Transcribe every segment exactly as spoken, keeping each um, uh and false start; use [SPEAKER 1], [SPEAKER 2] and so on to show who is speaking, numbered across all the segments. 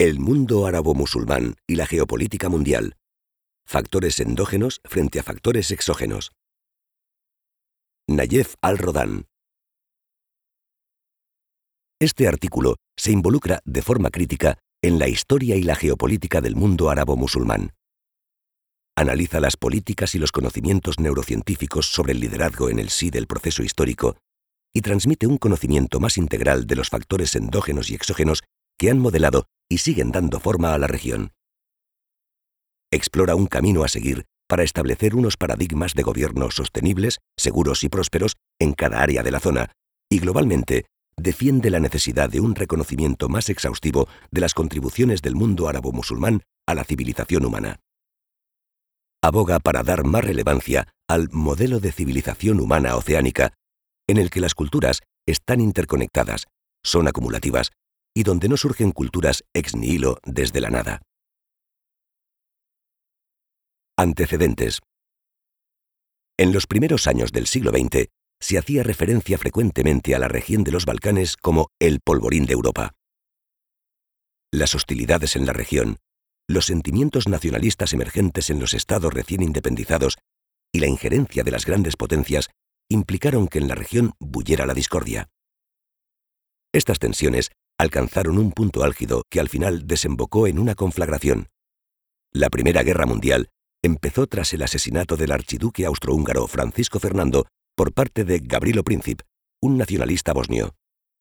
[SPEAKER 1] El mundo árabo-musulmán y la geopolítica mundial. Factores endógenos frente a factores exógenos. Nayef al-Rodan. Este artículo se involucra de forma crítica en la historia y la geopolítica del mundo árabo-musulmán. Analiza las políticas y los conocimientos neurocientíficos sobre el liderazgo en el sí del proceso histórico y transmite un conocimiento más integral de los factores endógenos y exógenos que han modelado y siguen dando forma a la región. Explora un camino a seguir para establecer unos paradigmas de gobierno sostenibles, seguros y prósperos en cada área de la zona, y globalmente defiende la necesidad de un reconocimiento más exhaustivo de las contribuciones del mundo árabo-musulmán a la civilización humana. Aboga para dar más relevancia al modelo de civilización humana oceánica, en el que las culturas están interconectadas, son acumulativas, y donde no surgen culturas ex nihilo desde la nada. Antecedentes. En los primeros años del siglo veinte se hacía referencia frecuentemente a la región de los Balcanes como el polvorín de Europa. Las hostilidades en la región, los sentimientos nacionalistas emergentes en los estados recién independizados y la injerencia de las grandes potencias implicaron que en la región bullera la discordia. Estas tensiones alcanzaron un punto álgido que al final desembocó en una conflagración. La Primera Guerra Mundial empezó tras el asesinato del archiduque austrohúngaro Francisco Fernando por parte de Gavrilo Princip, un nacionalista bosnio.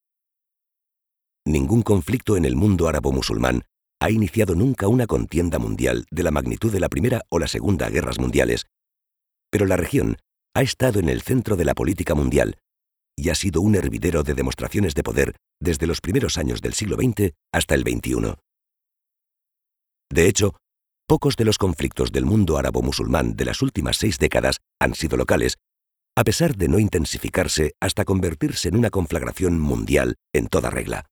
[SPEAKER 1] Ningún conflicto en el mundo árabo-musulmán ha iniciado nunca una contienda mundial de la magnitud de la Primera o la Segunda Guerras Mundiales, pero la región ha estado en el centro de la política mundial y ha sido un hervidero de demostraciones de poder desde los primeros años del siglo veinte hasta el veintiuno. De hecho, pocos de los conflictos del mundo árabo-musulmán de las últimas seis décadas han sido locales, a pesar de no intensificarse hasta convertirse en una conflagración mundial en toda regla.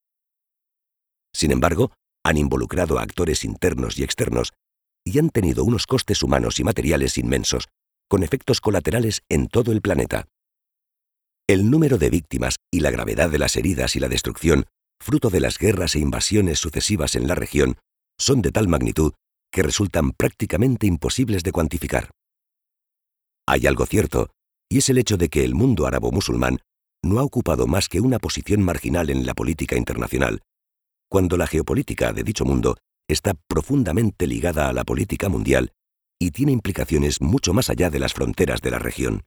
[SPEAKER 1] Sin embargo, han involucrado a actores internos y externos y han tenido unos costes humanos y materiales inmensos, con efectos colaterales en todo el planeta. El número de víctimas y la gravedad de las heridas y la destrucción, fruto de las guerras e invasiones sucesivas en la región, son de tal magnitud que resultan prácticamente imposibles de cuantificar. Hay algo cierto, y es el hecho de que el mundo árabo-musulmán no ha ocupado más que una posición marginal en la política internacional, cuando la geopolítica de dicho mundo está profundamente ligada a la política mundial y tiene implicaciones mucho más allá de las fronteras de la región.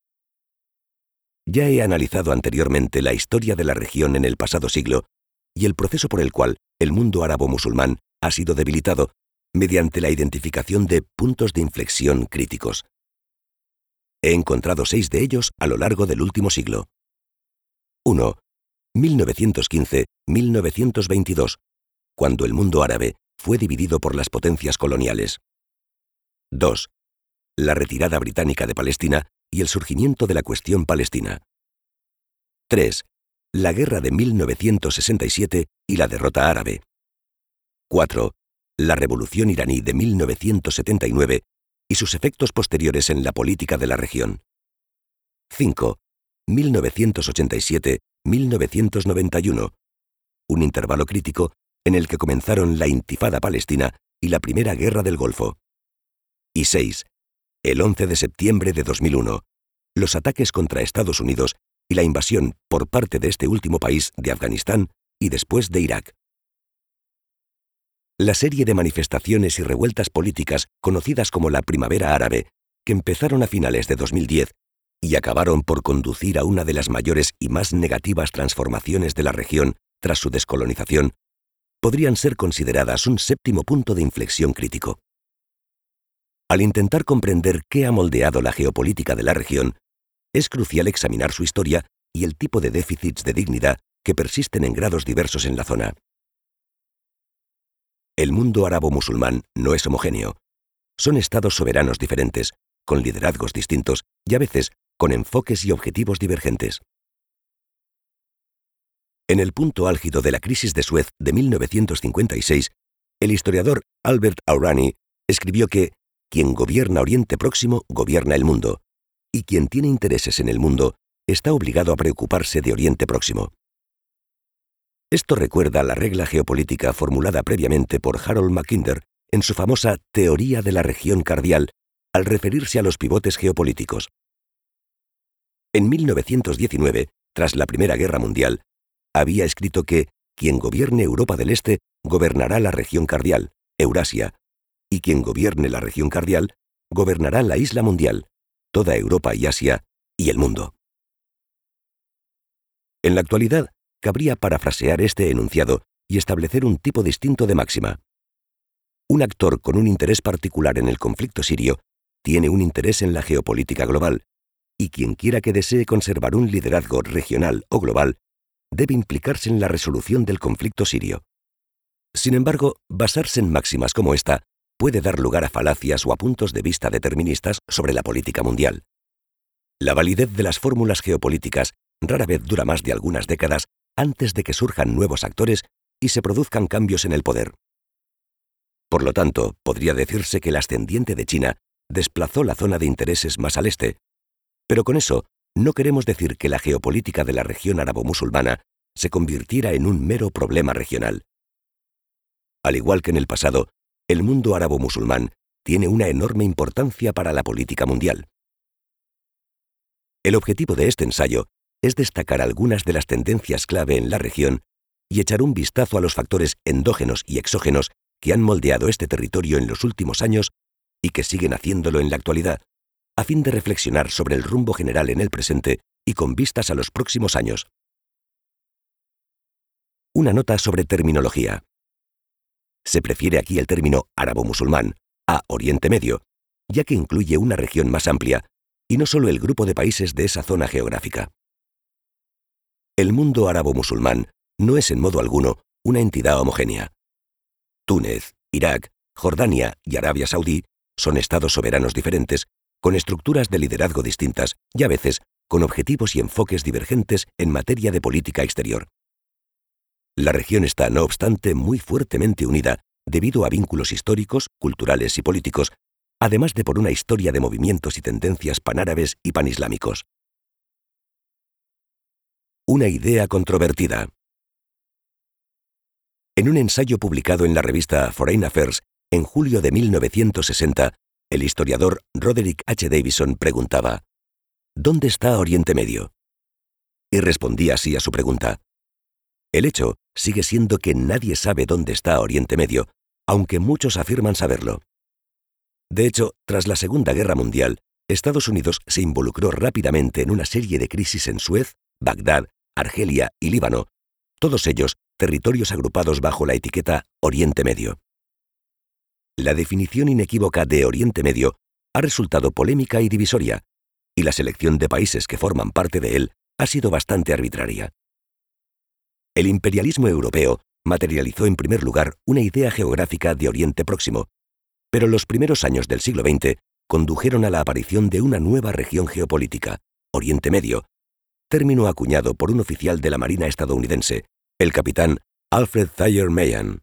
[SPEAKER 1] Ya he analizado anteriormente la historia de la región en el pasado siglo y el proceso por el cual el mundo árabo-musulmán ha sido debilitado mediante la identificación de puntos de inflexión críticos. He encontrado seis de ellos a lo largo del último siglo. uno. mil novecientos quince a mil novecientos veintidós, cuando el mundo árabe fue dividido por las potencias coloniales. dos. La retirada británica de Palestina y el surgimiento de la cuestión palestina. tres. La guerra de mil novecientos sesenta y siete y la derrota árabe. cuatro. La revolución iraní de mil novecientos setenta y nueve y sus efectos posteriores en la política de la región. cinco. mil novecientos ochenta y siete a mil novecientos noventa y uno, un intervalo crítico en el que comenzaron la Intifada palestina y la Primera Guerra del Golfo. Y seis. El once de septiembre de dos mil uno, los ataques contra Estados Unidos y la invasión por parte de este último país de Afganistán y después de Irak. La serie de manifestaciones y revueltas políticas conocidas como la Primavera Árabe, que empezaron a finales de dos mil diez y acabaron por conducir a una de las mayores y más negativas transformaciones de la región tras su descolonización, podrían ser consideradas un séptimo punto de inflexión crítico. Al intentar comprender qué ha moldeado la geopolítica de la región, es crucial examinar su historia y el tipo de déficits de dignidad que persisten en grados diversos en la zona. El mundo árabo-musulmán no es homogéneo. Son estados soberanos diferentes, con liderazgos distintos y a veces con enfoques y objetivos divergentes. En el punto álgido de la crisis de Suez de mil novecientos cincuenta y seis, el historiador Albert Aurani escribió que quien gobierna Oriente Próximo gobierna el mundo, y quien tiene intereses en el mundo está obligado a preocuparse de Oriente Próximo. Esto recuerda la regla geopolítica formulada previamente por Harold Mackinder en su famosa teoría de la región cardial, al referirse a los pivotes geopolíticos. En mil novecientos diecinueve, tras la Primera Guerra Mundial, había escrito que quien gobierne Europa del Este gobernará la región cardial, Eurasia, y quien gobierne la región cardial gobernará la isla mundial, toda Europa y Asia, y el mundo. En la actualidad, cabría parafrasear este enunciado y establecer un tipo distinto de máxima. Un actor con un interés particular en el conflicto sirio tiene un interés en la geopolítica global, y quien quiera que desee conservar un liderazgo regional o global debe implicarse en la resolución del conflicto sirio. Sin embargo, basarse en máximas como esta puede dar lugar a falacias o a puntos de vista deterministas sobre la política mundial. La validez de las fórmulas geopolíticas rara vez dura más de algunas décadas antes de que surjan nuevos actores y se produzcan cambios en el poder. Por lo tanto, podría decirse que el ascendiente de China desplazó la zona de intereses más al este, pero con eso no queremos decir que la geopolítica de la región árabo-musulmana se convirtiera en un mero problema regional. Al igual que en el pasado, el mundo árabo-musulmán tiene una enorme importancia para la política mundial. El objetivo de este ensayo es destacar algunas de las tendencias clave en la región y echar un vistazo a los factores endógenos y exógenos que han moldeado este territorio en los últimos años y que siguen haciéndolo en la actualidad, a fin de reflexionar sobre el rumbo general en el presente y con vistas a los próximos años. Una nota sobre terminología. Se prefiere aquí el término árabo-musulmán a Oriente Medio, ya que incluye una región más amplia y no solo el grupo de países de esa zona geográfica. El mundo árabo-musulmán no es en modo alguno una entidad homogénea. Túnez, Irak, Jordania y Arabia Saudí son estados soberanos diferentes, con estructuras de liderazgo distintas y a veces con objetivos y enfoques divergentes en materia de política exterior. La región está, no obstante, muy fuertemente unida debido a vínculos históricos, culturales y políticos, además de por una historia de movimientos y tendencias panárabes y panislámicos. Una idea controvertida. En un ensayo publicado en la revista Foreign Affairs en julio de mil novecientos sesenta, el historiador Roderick H. Davison preguntaba: ¿dónde está Oriente Medio? Y respondía así a su pregunta: el hecho sigue siendo que nadie sabe dónde está Oriente Medio, aunque muchos afirman saberlo. De hecho, tras la Segunda Guerra Mundial, Estados Unidos se involucró rápidamente en una serie de crisis en Suez, Bagdad, Argelia y Líbano, todos ellos territorios agrupados bajo la etiqueta Oriente Medio. La definición inequívoca de Oriente Medio ha resultado polémica y divisoria, y la selección de países que forman parte de él ha sido bastante arbitraria. El imperialismo europeo materializó en primer lugar una idea geográfica de Oriente Próximo, pero los primeros años del siglo veinte condujeron a la aparición de una nueva región geopolítica, Oriente Medio, término acuñado por un oficial de la Marina estadounidense, el capitán Alfred Thayer Mahan.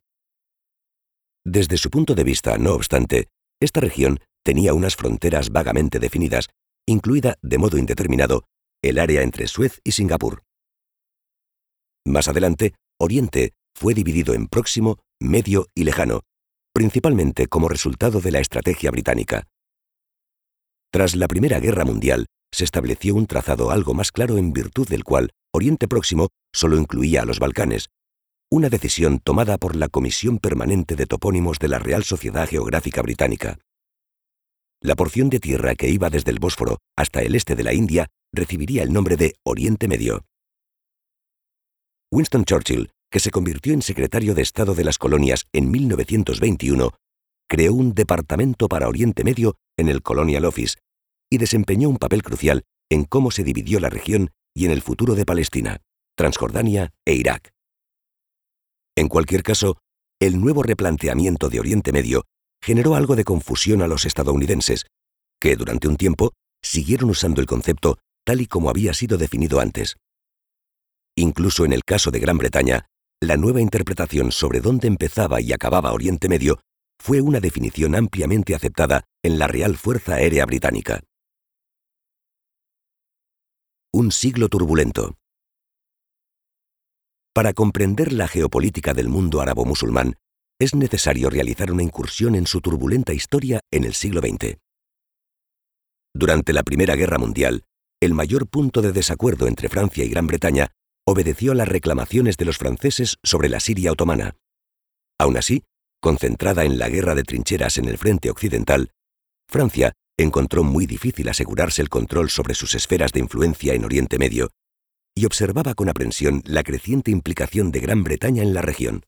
[SPEAKER 1] Desde su punto de vista, no obstante, esta región tenía unas fronteras vagamente definidas, incluida de modo indeterminado el área entre Suez y Singapur. Más adelante, Oriente fue dividido en próximo, medio y lejano, principalmente como resultado de la estrategia británica. Tras la Primera Guerra Mundial, se estableció un trazado algo más claro en virtud del cual Oriente Próximo solo incluía a los Balcanes, una decisión tomada por la Comisión Permanente de Topónimos de la Real Sociedad Geográfica Británica. La porción de tierra que iba desde el Bósforo hasta el este de la India recibiría el nombre de Oriente Medio. Winston Churchill, que se convirtió en secretario de Estado de las Colonias en mil novecientos veintiuno, creó un departamento para Oriente Medio en el Colonial Office y desempeñó un papel crucial en cómo se dividió la región y en el futuro de Palestina, Transjordania e Irak. En cualquier caso, el nuevo replanteamiento de Oriente Medio generó algo de confusión a los estadounidenses, que durante un tiempo siguieron usando el concepto tal y como había sido definido antes. Incluso en el caso de Gran Bretaña, la nueva interpretación sobre dónde empezaba y acababa Oriente Medio fue una definición ampliamente aceptada en la Real Fuerza Aérea Británica. Un siglo turbulento. Para comprender la geopolítica del mundo árabo-musulmán, es necesario realizar una incursión en su turbulenta historia en el siglo veinte. Durante la Primera Guerra Mundial, el mayor punto de desacuerdo entre Francia y Gran Bretaña obedeció a las reclamaciones de los franceses sobre la Siria otomana. Aún así, concentrada en la guerra de trincheras en el frente occidental, Francia encontró muy difícil asegurarse el control sobre sus esferas de influencia en Oriente Medio y observaba con aprensión la creciente implicación de Gran Bretaña en la región.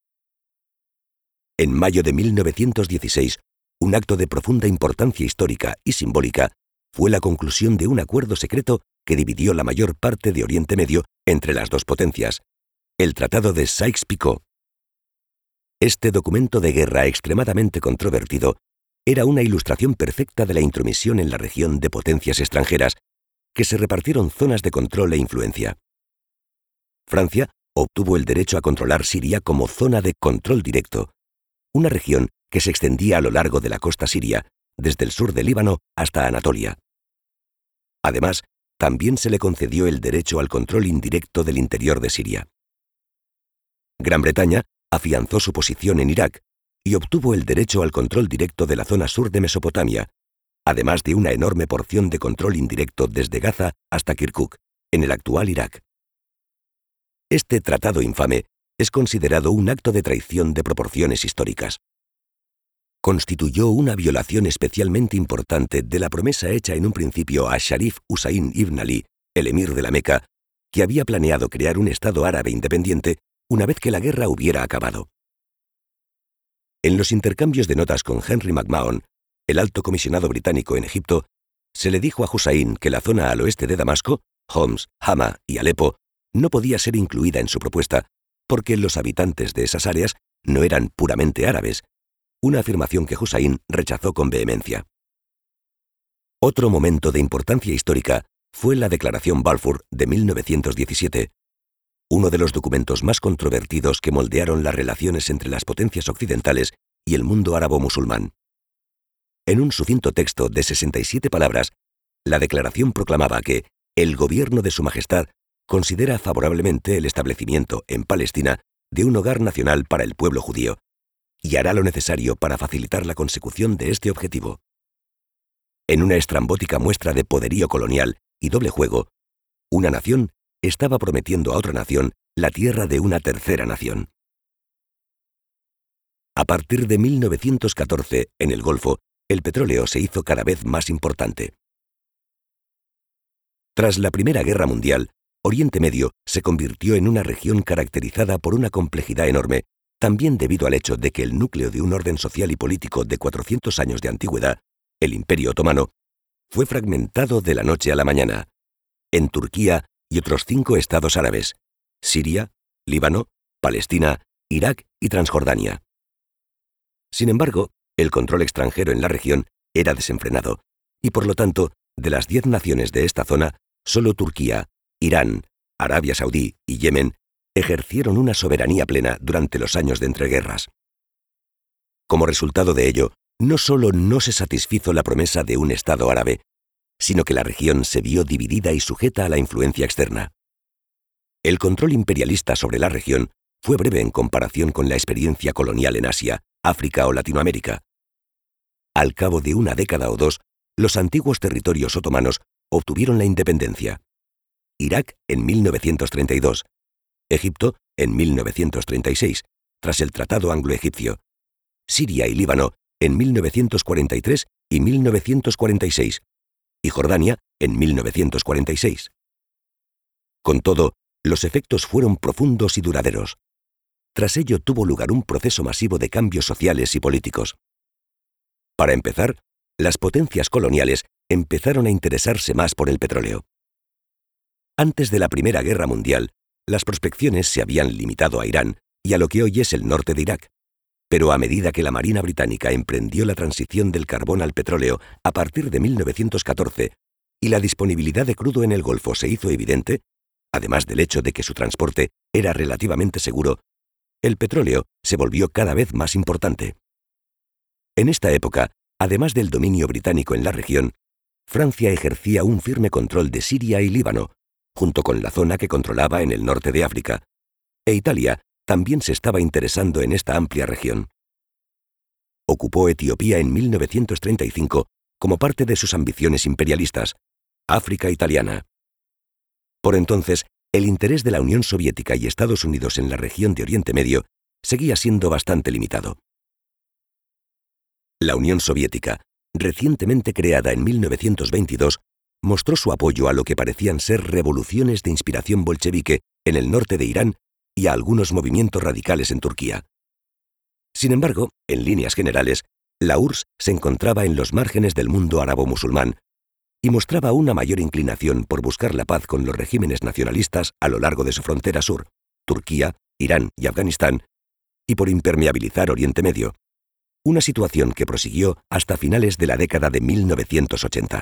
[SPEAKER 1] En mayo de mil novecientos dieciséis, un acto de profunda importancia histórica y simbólica fue la conclusión de un acuerdo secreto que dividió la mayor parte de Oriente Medio entre las dos potencias, el Tratado de Sykes-Picot. Este documento de guerra extremadamente controvertido era una ilustración perfecta de la intromisión en la región de potencias extranjeras que se repartieron zonas de control e influencia. Francia obtuvo el derecho a controlar Siria como zona de control directo, una región que se extendía a lo largo de la costa siria, desde el sur del Líbano hasta Anatolia. Además, también se le concedió el derecho al control indirecto del interior de Siria. Gran Bretaña afianzó su posición en Irak y obtuvo el derecho al control directo de la zona sur de Mesopotamia, además de una enorme porción de control indirecto desde Gaza hasta Kirkuk, en el actual Irak. Este tratado infame es considerado un acto de traición de proporciones históricas. Constituyó una violación especialmente importante de la promesa hecha en un principio a Sharif Hussain ibn Ali, el emir de la Meca, que había planeado crear un Estado árabe independiente una vez que la guerra hubiera acabado. En los intercambios de notas con Henry McMahon, el alto comisionado británico en Egipto, se le dijo a Hussain que la zona al oeste de Damasco, Homs, Hama y Alepo, no podía ser incluida en su propuesta porque los habitantes de esas áreas no eran puramente árabes, una afirmación que Hussain rechazó con vehemencia. Otro momento de importancia histórica fue la Declaración Balfour de mil novecientos diecisiete, uno de los documentos más controvertidos que moldearon las relaciones entre las potencias occidentales y el mundo árabo-musulmán. En un sucinto texto de sesenta y siete palabras, la declaración proclamaba que el gobierno de Su Majestad considera favorablemente el establecimiento en Palestina de un hogar nacional para el pueblo judío y hará lo necesario para facilitar la consecución de este objetivo. En una estrambótica muestra de poderío colonial y doble juego, una nación estaba prometiendo a otra nación la tierra de una tercera nación. A partir de mil novecientos catorce, en el Golfo, el petróleo se hizo cada vez más importante. Tras la Primera Guerra Mundial, Oriente Medio se convirtió en una región caracterizada por una complejidad enorme, también debido al hecho de que el núcleo de un orden social y político de cuatrocientos años de antigüedad, el Imperio Otomano, fue fragmentado de la noche a la mañana. En Turquía y otros cinco estados árabes: Siria, Líbano, Palestina, Irak y Transjordania. Sin embargo, el control extranjero en la región era desenfrenado, y por lo tanto, de las diez naciones de esta zona, solo Turquía, Irán, Arabia Saudí y Yemen ejercieron una soberanía plena durante los años de entreguerras. Como resultado de ello, no solo no se satisfizo la promesa de un Estado árabe, sino que la región se vio dividida y sujeta a la influencia externa. El control imperialista sobre la región fue breve en comparación con la experiencia colonial en Asia, África o Latinoamérica. Al cabo de una década o dos, los antiguos territorios otomanos obtuvieron la independencia. Irak en mil novecientos treinta y dos, Egipto en mil novecientos treinta y seis, tras el Tratado Anglo-Egipcio, Siria y Líbano en mil novecientos cuarenta y tres y mil novecientos cuarenta y seis, y Jordania en mil novecientos cuarenta y seis. Con todo, los efectos fueron profundos y duraderos. Tras ello tuvo lugar un proceso masivo de cambios sociales y políticos. Para empezar, las potencias coloniales empezaron a interesarse más por el petróleo. Antes de la Primera Guerra Mundial, las prospecciones se habían limitado a Irán y a lo que hoy es el norte de Irak. Pero a medida que la Marina Británica emprendió la transición del carbón al petróleo a partir de mil novecientos catorce y la disponibilidad de crudo en el Golfo se hizo evidente, además del hecho de que su transporte era relativamente seguro, el petróleo se volvió cada vez más importante. En esta época, además del dominio británico en la región, Francia ejercía un firme control de Siria y Líbano, junto con la zona que controlaba en el norte de África, e Italia también se estaba interesando en esta amplia región. Ocupó Etiopía en mil novecientos treinta y cinco como parte de sus ambiciones imperialistas, África italiana. Por entonces, el interés de la Unión Soviética y Estados Unidos en la región de Oriente Medio seguía siendo bastante limitado. La Unión Soviética, recientemente creada en mil novecientos veintidós, mostró su apoyo a lo que parecían ser revoluciones de inspiración bolchevique en el norte de Irán y a algunos movimientos radicales en Turquía. Sin embargo, en líneas generales, la U R S S se encontraba en los márgenes del mundo árabo-musulmán y mostraba una mayor inclinación por buscar la paz con los regímenes nacionalistas a lo largo de su frontera sur, Turquía, Irán y Afganistán, y por impermeabilizar Oriente Medio, una situación que prosiguió hasta finales de la década de mil novecientos ochenta.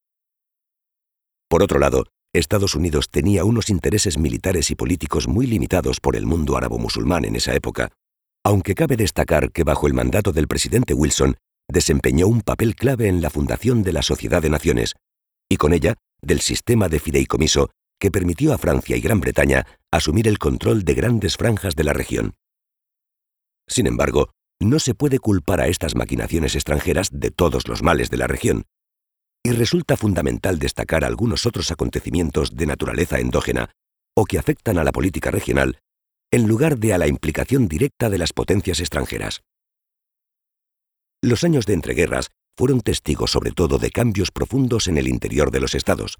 [SPEAKER 1] Por otro lado, Estados Unidos tenía unos intereses militares y políticos muy limitados por el mundo árabo-musulmán en esa época, aunque cabe destacar que bajo el mandato del presidente Wilson desempeñó un papel clave en la fundación de la Sociedad de Naciones y con ella del sistema de fideicomiso que permitió a Francia y Gran Bretaña asumir el control de grandes franjas de la región. Sin embargo, no se puede culpar a estas maquinaciones extranjeras de todos los males de la región, y resulta fundamental destacar algunos otros acontecimientos de naturaleza endógena o que afectan a la política regional en lugar de a la implicación directa de las potencias extranjeras. Los años de entreguerras fueron testigos sobre todo de cambios profundos en el interior de los estados.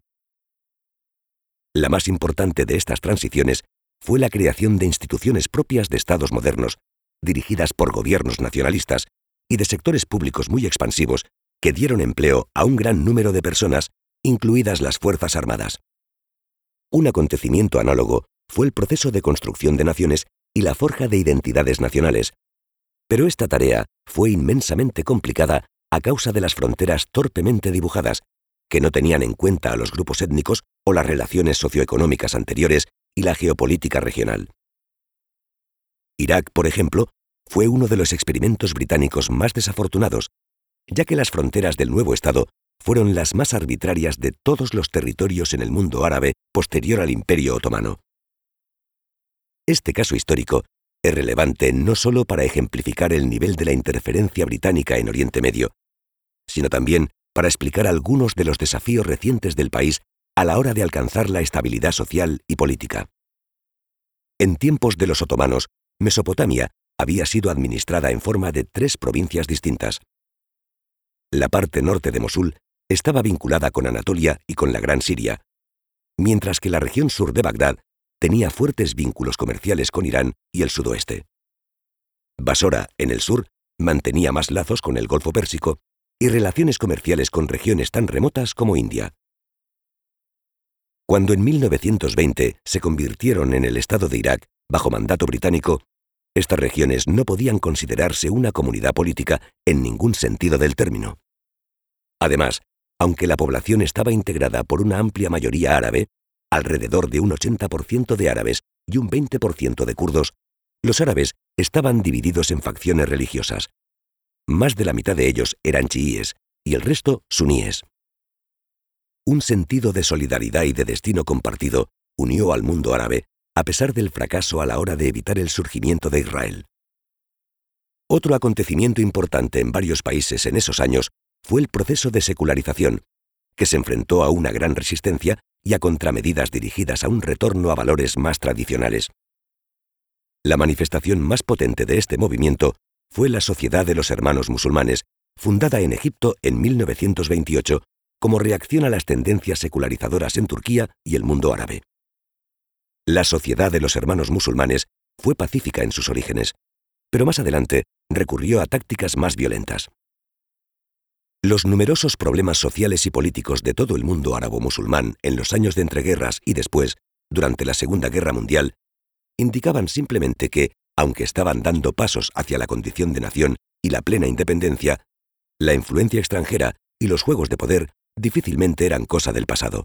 [SPEAKER 1] La más importante de estas transiciones fue la creación de instituciones propias de estados modernos, dirigidas por gobiernos nacionalistas y de sectores públicos muy expansivos que dieron empleo a un gran número de personas, incluidas las Fuerzas Armadas. Un acontecimiento análogo fue el proceso de construcción de naciones y la forja de identidades nacionales, pero esta tarea fue inmensamente complicada a causa de las fronteras torpemente dibujadas, que no tenían en cuenta a los grupos étnicos o las relaciones socioeconómicas anteriores y la geopolítica regional. Irak, por ejemplo, fue uno de los experimentos británicos más desafortunados, ya que las fronteras del nuevo Estado fueron las más arbitrarias de todos los territorios en el mundo árabe posterior al Imperio Otomano. Este caso histórico es relevante no solo para ejemplificar el nivel de la interferencia británica en Oriente Medio, sino también para explicar algunos de los desafíos recientes del país a la hora de alcanzar la estabilidad social y política. En tiempos de los otomanos, Mesopotamia había sido administrada en forma de tres provincias distintas. La parte norte de Mosul estaba vinculada con Anatolia y con la Gran Siria, mientras que la región sur de Bagdad tenía fuertes vínculos comerciales con Irán y el sudoeste. Basora, en el sur, mantenía más lazos con el Golfo Pérsico y relaciones comerciales con regiones tan remotas como India. Cuando en mil novecientos veinte se convirtieron en el Estado de Irak bajo mandato británico, estas regiones no podían considerarse una comunidad política en ningún sentido del término. Además, aunque la población estaba integrada por una amplia mayoría árabe, alrededor de un ochenta por ciento de árabes y un veinte por ciento de kurdos, los árabes estaban divididos en facciones religiosas. Más de la mitad de ellos eran chiíes y el resto suníes. Un sentido de solidaridad y de destino compartido unió al mundo árabe a pesar del fracaso a la hora de evitar el surgimiento de Israel. Otro acontecimiento importante en varios países en esos años fue el proceso de secularización, que se enfrentó a una gran resistencia y a contramedidas dirigidas a un retorno a valores más tradicionales. La manifestación más potente de este movimiento fue la Sociedad de los Hermanos Musulmanes, fundada en Egipto en mil novecientos veintiocho como reacción a las tendencias secularizadoras en Turquía y el mundo árabe. La Sociedad de los Hermanos Musulmanes fue pacífica en sus orígenes, pero más adelante recurrió a tácticas más violentas. Los numerosos problemas sociales y políticos de todo el mundo árabo-musulmán en los años de entreguerras y después, durante la Segunda Guerra Mundial, indicaban simplemente que, aunque estaban dando pasos hacia la condición de nación y la plena independencia, la influencia extranjera y los juegos de poder difícilmente eran cosa del pasado.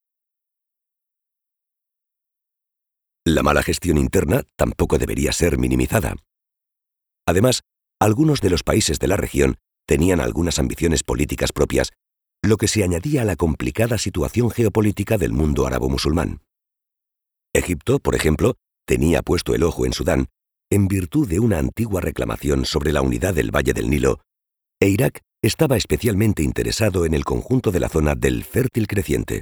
[SPEAKER 1] La mala gestión interna tampoco debería ser minimizada. Además, algunos de los países de la región tenían algunas ambiciones políticas propias, lo que se añadía a la complicada situación geopolítica del mundo árabo-musulmán. Egipto, por ejemplo, tenía puesto el ojo en Sudán en virtud de una antigua reclamación sobre la unidad del Valle del Nilo, e Irak estaba especialmente interesado en el conjunto de la zona del fértil creciente.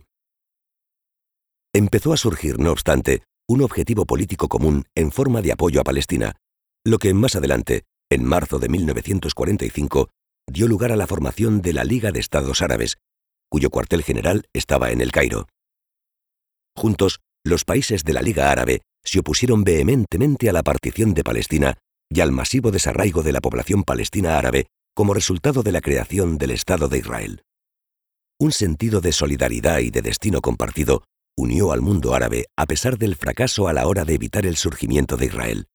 [SPEAKER 1] Empezó a surgir, no obstante, un objetivo político común en forma de apoyo a Palestina, lo que más adelante, en marzo de mil novecientos cuarenta y cinco, dio lugar a la formación de la Liga de Estados Árabes, cuyo cuartel general estaba en El Cairo. Juntos, los países de la Liga Árabe se opusieron vehementemente a la partición de Palestina y al masivo desarraigo de la población palestina árabe como resultado de la creación del Estado de Israel. Un sentido de solidaridad y de destino compartido unió al mundo árabe a pesar del fracaso a la hora de evitar el surgimiento de Israel.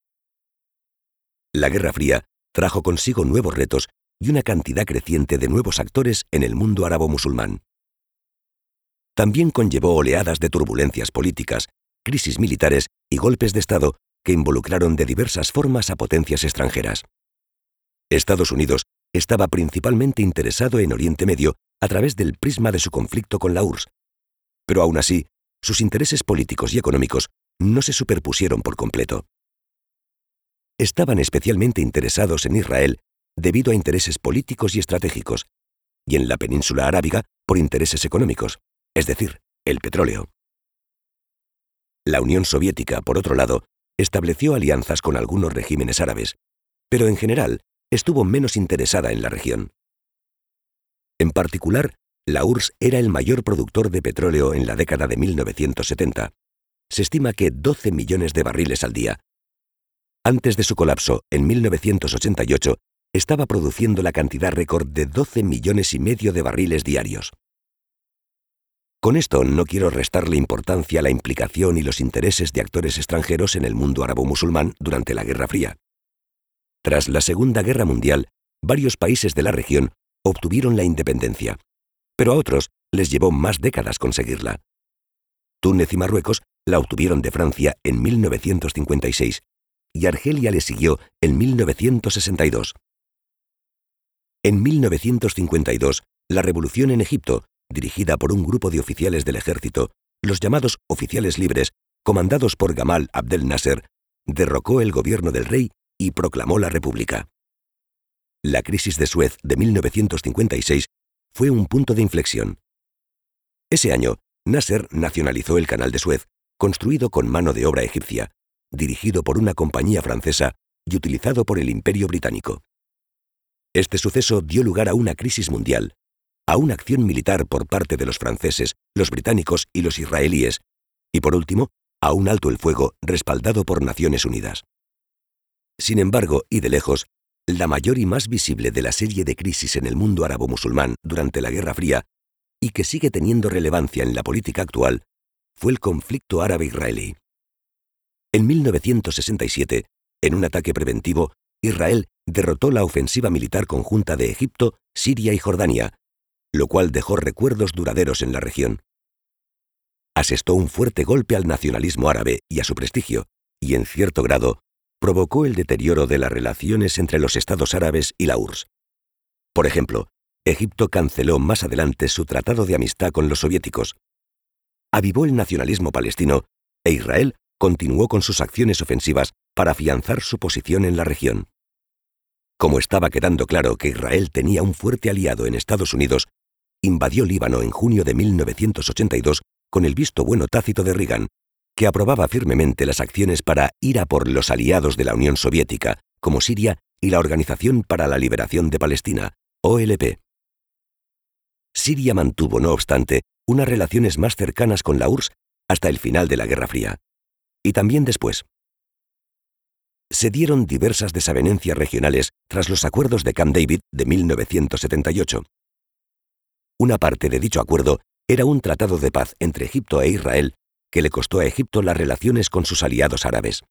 [SPEAKER 1] La Guerra Fría trajo consigo nuevos retos y una cantidad creciente de nuevos actores en el mundo árabo-musulmán. También conllevó oleadas de turbulencias políticas, crisis militares y golpes de Estado que involucraron de diversas formas a potencias extranjeras. Estados Unidos estaba principalmente interesado en Oriente Medio a través del prisma de su conflicto con la U R S S, pero aún así, sus intereses políticos y económicos no se superpusieron por completo. Estaban especialmente interesados en Israel debido a intereses políticos y estratégicos, y en la península arábiga por intereses económicos, es decir, el petróleo. La Unión Soviética, por otro lado, estableció alianzas con algunos regímenes árabes, pero en general estuvo menos interesada en la región. En particular, la U R S S era el mayor productor de petróleo en la década de mil novecientos setenta. Se estima que doce millones de barriles al día. Antes de su colapso, en mil novecientos ochenta y ocho, estaba produciendo la cantidad récord de doce millones y medio de barriles diarios. Con esto no quiero restarle importancia a la implicación y los intereses de actores extranjeros en el mundo árabo-musulmán durante la Guerra Fría. Tras la Segunda Guerra Mundial, varios países de la región obtuvieron la independencia, pero a otros les llevó más décadas conseguirla. Túnez y Marruecos la obtuvieron de Francia en mil novecientos cincuenta y seis y Argelia le siguió en mil novecientos sesenta y dos. En mil novecientos cincuenta y dos, la revolución en Egipto, dirigida por un grupo de oficiales del ejército, los llamados oficiales libres, comandados por Gamal Abdel Nasser, derrocó el gobierno del rey y proclamó la república. La crisis de Suez de mil novecientos cincuenta y seis fue un punto de inflexión. Ese año, Nasser nacionalizó el canal de Suez, construido con mano de obra egipcia, dirigido por una compañía francesa y utilizado por el Imperio Británico. Este suceso dio lugar a una crisis mundial, a una acción militar por parte de los franceses, los británicos y los israelíes, y por último, a un alto el fuego respaldado por Naciones Unidas. Sin embargo, y de lejos, la mayor y más visible de la serie de crisis en el mundo árabo-musulmán durante la Guerra Fría, y que sigue teniendo relevancia en la política actual, fue el conflicto árabe-israelí. En mil novecientos sesenta y siete, en un ataque preventivo, Israel derrotó la ofensiva militar conjunta de Egipto, Siria y Jordania, lo cual dejó recuerdos duraderos en la región. Asestó un fuerte golpe al nacionalismo árabe y a su prestigio, y en cierto grado, provocó el deterioro de las relaciones entre los estados árabes y la U R S S. Por ejemplo, Egipto canceló más adelante su tratado de amistad con los soviéticos. Avivó el nacionalismo palestino e Israel continuó con sus acciones ofensivas para afianzar su posición en la región. Como estaba quedando claro que Israel tenía un fuerte aliado en Estados Unidos, invadió Líbano en junio de mil novecientos ochenta y dos con el visto bueno tácito de Reagan, que aprobaba firmemente las acciones para ir a por los aliados de la Unión Soviética, como Siria y la Organización para la Liberación de Palestina, O L P. Siria mantuvo, no obstante, unas relaciones más cercanas con la U R S S hasta el final de la Guerra Fría, y también después. Se dieron diversas desavenencias regionales tras los acuerdos de Camp David de mil novecientos setenta y ocho. Una parte de dicho acuerdo era un tratado de paz entre Egipto e Israel que le costó a Egipto las relaciones con sus aliados árabes.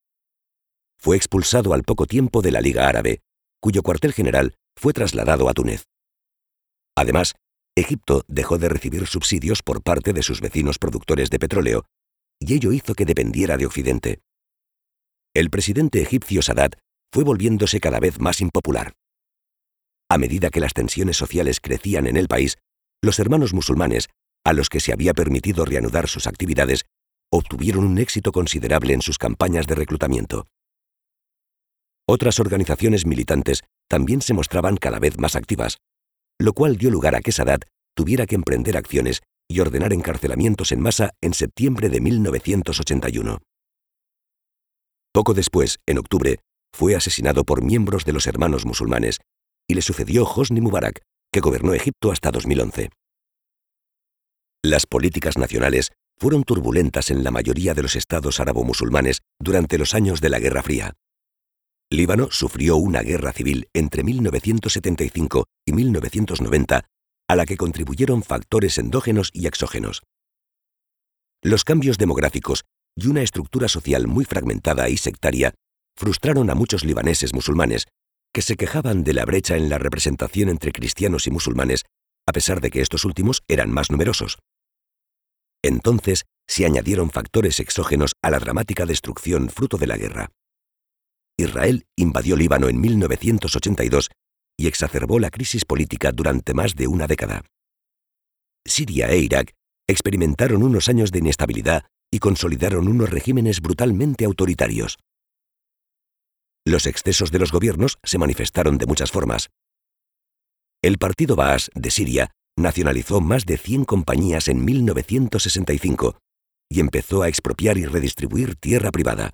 [SPEAKER 1] Fue expulsado al poco tiempo de la Liga Árabe, cuyo cuartel general fue trasladado a Túnez. Además, Egipto dejó de recibir subsidios por parte de sus vecinos productores de petróleo, y ello hizo que dependiera de Occidente. El presidente egipcio Sadat fue volviéndose cada vez más impopular. A medida que las tensiones sociales crecían en el país, los hermanos musulmanes, a los que se había permitido reanudar sus actividades, obtuvieron un éxito considerable en sus campañas de reclutamiento. Otras organizaciones militantes también se mostraban cada vez más activas, lo cual dio lugar a que Sadat tuviera que emprender acciones y ordenar encarcelamientos en masa en septiembre de mil novecientos ochenta y uno. Poco después, en octubre, fue asesinado por miembros de los Hermanos Musulmanes y le sucedió Hosni Mubarak, que gobernó Egipto hasta dos mil once. Las políticas nacionales fueron turbulentas en la mayoría de los estados árabo-musulmanes durante los años de la Guerra Fría. Líbano sufrió una guerra civil entre mil novecientos setenta y cinco y mil novecientos noventa, a la que contribuyeron factores endógenos y exógenos. Los cambios demográficos y una estructura social muy fragmentada y sectaria frustraron a muchos libaneses musulmanes, que se quejaban de la brecha en la representación entre cristianos y musulmanes, a pesar de que estos últimos eran más numerosos. Entonces se añadieron factores exógenos a la dramática destrucción fruto de la guerra. Israel invadió Líbano en mil novecientos ochenta y dos y exacerbó la crisis política durante más de una década. Siria e Irak experimentaron unos años de inestabilidad y consolidaron unos regímenes brutalmente autoritarios. Los excesos de los gobiernos se manifestaron de muchas formas. El partido Baas de Siria nacionalizó más de cien compañías en mil novecientos sesenta y cinco y empezó a expropiar y redistribuir tierra privada.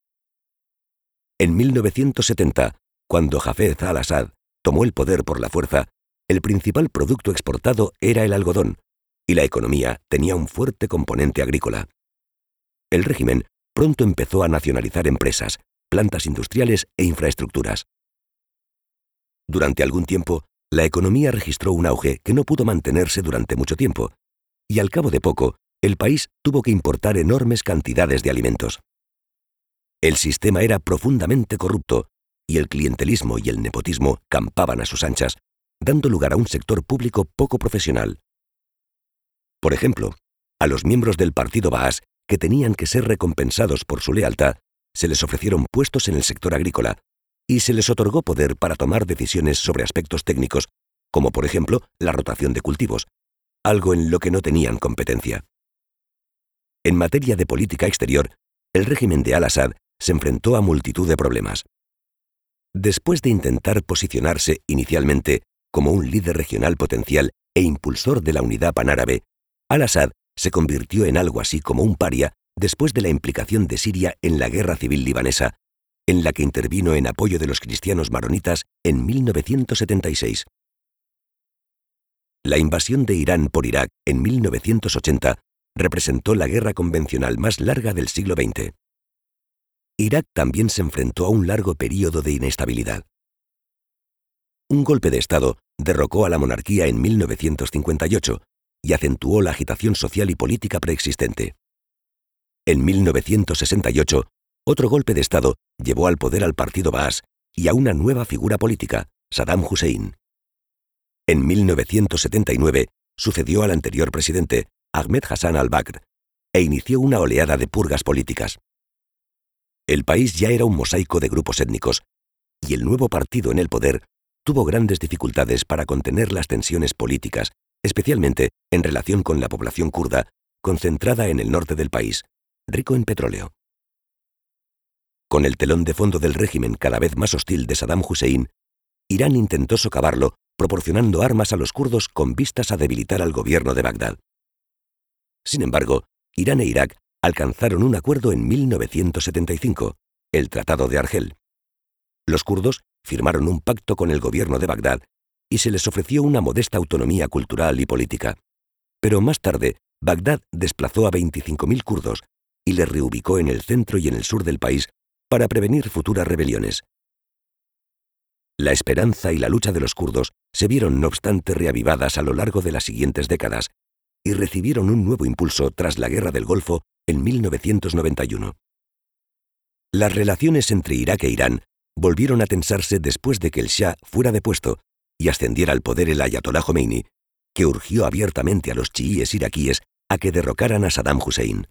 [SPEAKER 1] En mil novecientos setenta, cuando Hafez al-Assad tomó el poder por la fuerza, el principal producto exportado era el algodón, y la economía tenía un fuerte componente agrícola. El régimen pronto empezó a nacionalizar empresas, plantas industriales e infraestructuras. Durante algún tiempo, la economía registró un auge que no pudo mantenerse durante mucho tiempo, y al cabo de poco, el país tuvo que importar enormes cantidades de alimentos. El sistema era profundamente corrupto, y el clientelismo y el nepotismo campaban a sus anchas, dando lugar a un sector público poco profesional. Por ejemplo, a los miembros del partido Baas, que tenían que ser recompensados por su lealtad, se les ofrecieron puestos en el sector agrícola, y se les otorgó poder para tomar decisiones sobre aspectos técnicos, como por ejemplo la rotación de cultivos, algo en lo que no tenían competencia. En materia de política exterior, el régimen de al-Assad se enfrentó a multitud de problemas. Después de intentar posicionarse inicialmente como un líder regional potencial e impulsor de la unidad panárabe, al-Assad se convirtió en algo así como un paria después de la implicación de Siria en la guerra civil libanesa, en la que intervino en apoyo de los cristianos maronitas en mil novecientos setenta y seis. La invasión de Irán por Irak en mil novecientos ochenta representó la guerra convencional más larga del siglo veinte. Irak también se enfrentó a un largo período de inestabilidad. Un golpe de Estado derrocó a la monarquía en mil novecientos cincuenta y ocho y acentuó la agitación social y política preexistente. En mil novecientos sesenta y ocho, otro golpe de Estado llevó al poder al partido Baas y a una nueva figura política, Saddam Hussein. En mil novecientos setenta y nueve sucedió al anterior presidente, Ahmed Hassan al-Bakr, e inició una oleada de purgas políticas. El país ya era un mosaico de grupos étnicos, y el nuevo partido en el poder tuvo grandes dificultades para contener las tensiones políticas, especialmente en relación con la población kurda, concentrada en el norte del país, rico en petróleo. Con el telón de fondo del régimen cada vez más hostil de Saddam Hussein, Irán intentó socavarlo proporcionando armas a los kurdos con vistas a debilitar al gobierno de Bagdad. Sin embargo, Irán e Irak alcanzaron un acuerdo en mil novecientos setenta y cinco, el Tratado de Argel. Los kurdos firmaron un pacto con el gobierno de Bagdad y se les ofreció una modesta autonomía cultural y política. Pero más tarde, Bagdad desplazó a veinticinco mil kurdos y les reubicó en el centro y en el sur del país para prevenir futuras rebeliones. La esperanza y la lucha de los kurdos se vieron no obstante reavivadas a lo largo de las siguientes décadas y recibieron un nuevo impulso tras la Guerra del Golfo en mil novecientos noventa y uno. Las relaciones entre Irak e Irán volvieron a tensarse después de que el Shah fuera depuesto y ascendiera al poder el Ayatolá Jomeini, que urgió abiertamente a los chiíes iraquíes a que derrocaran a Saddam Hussein.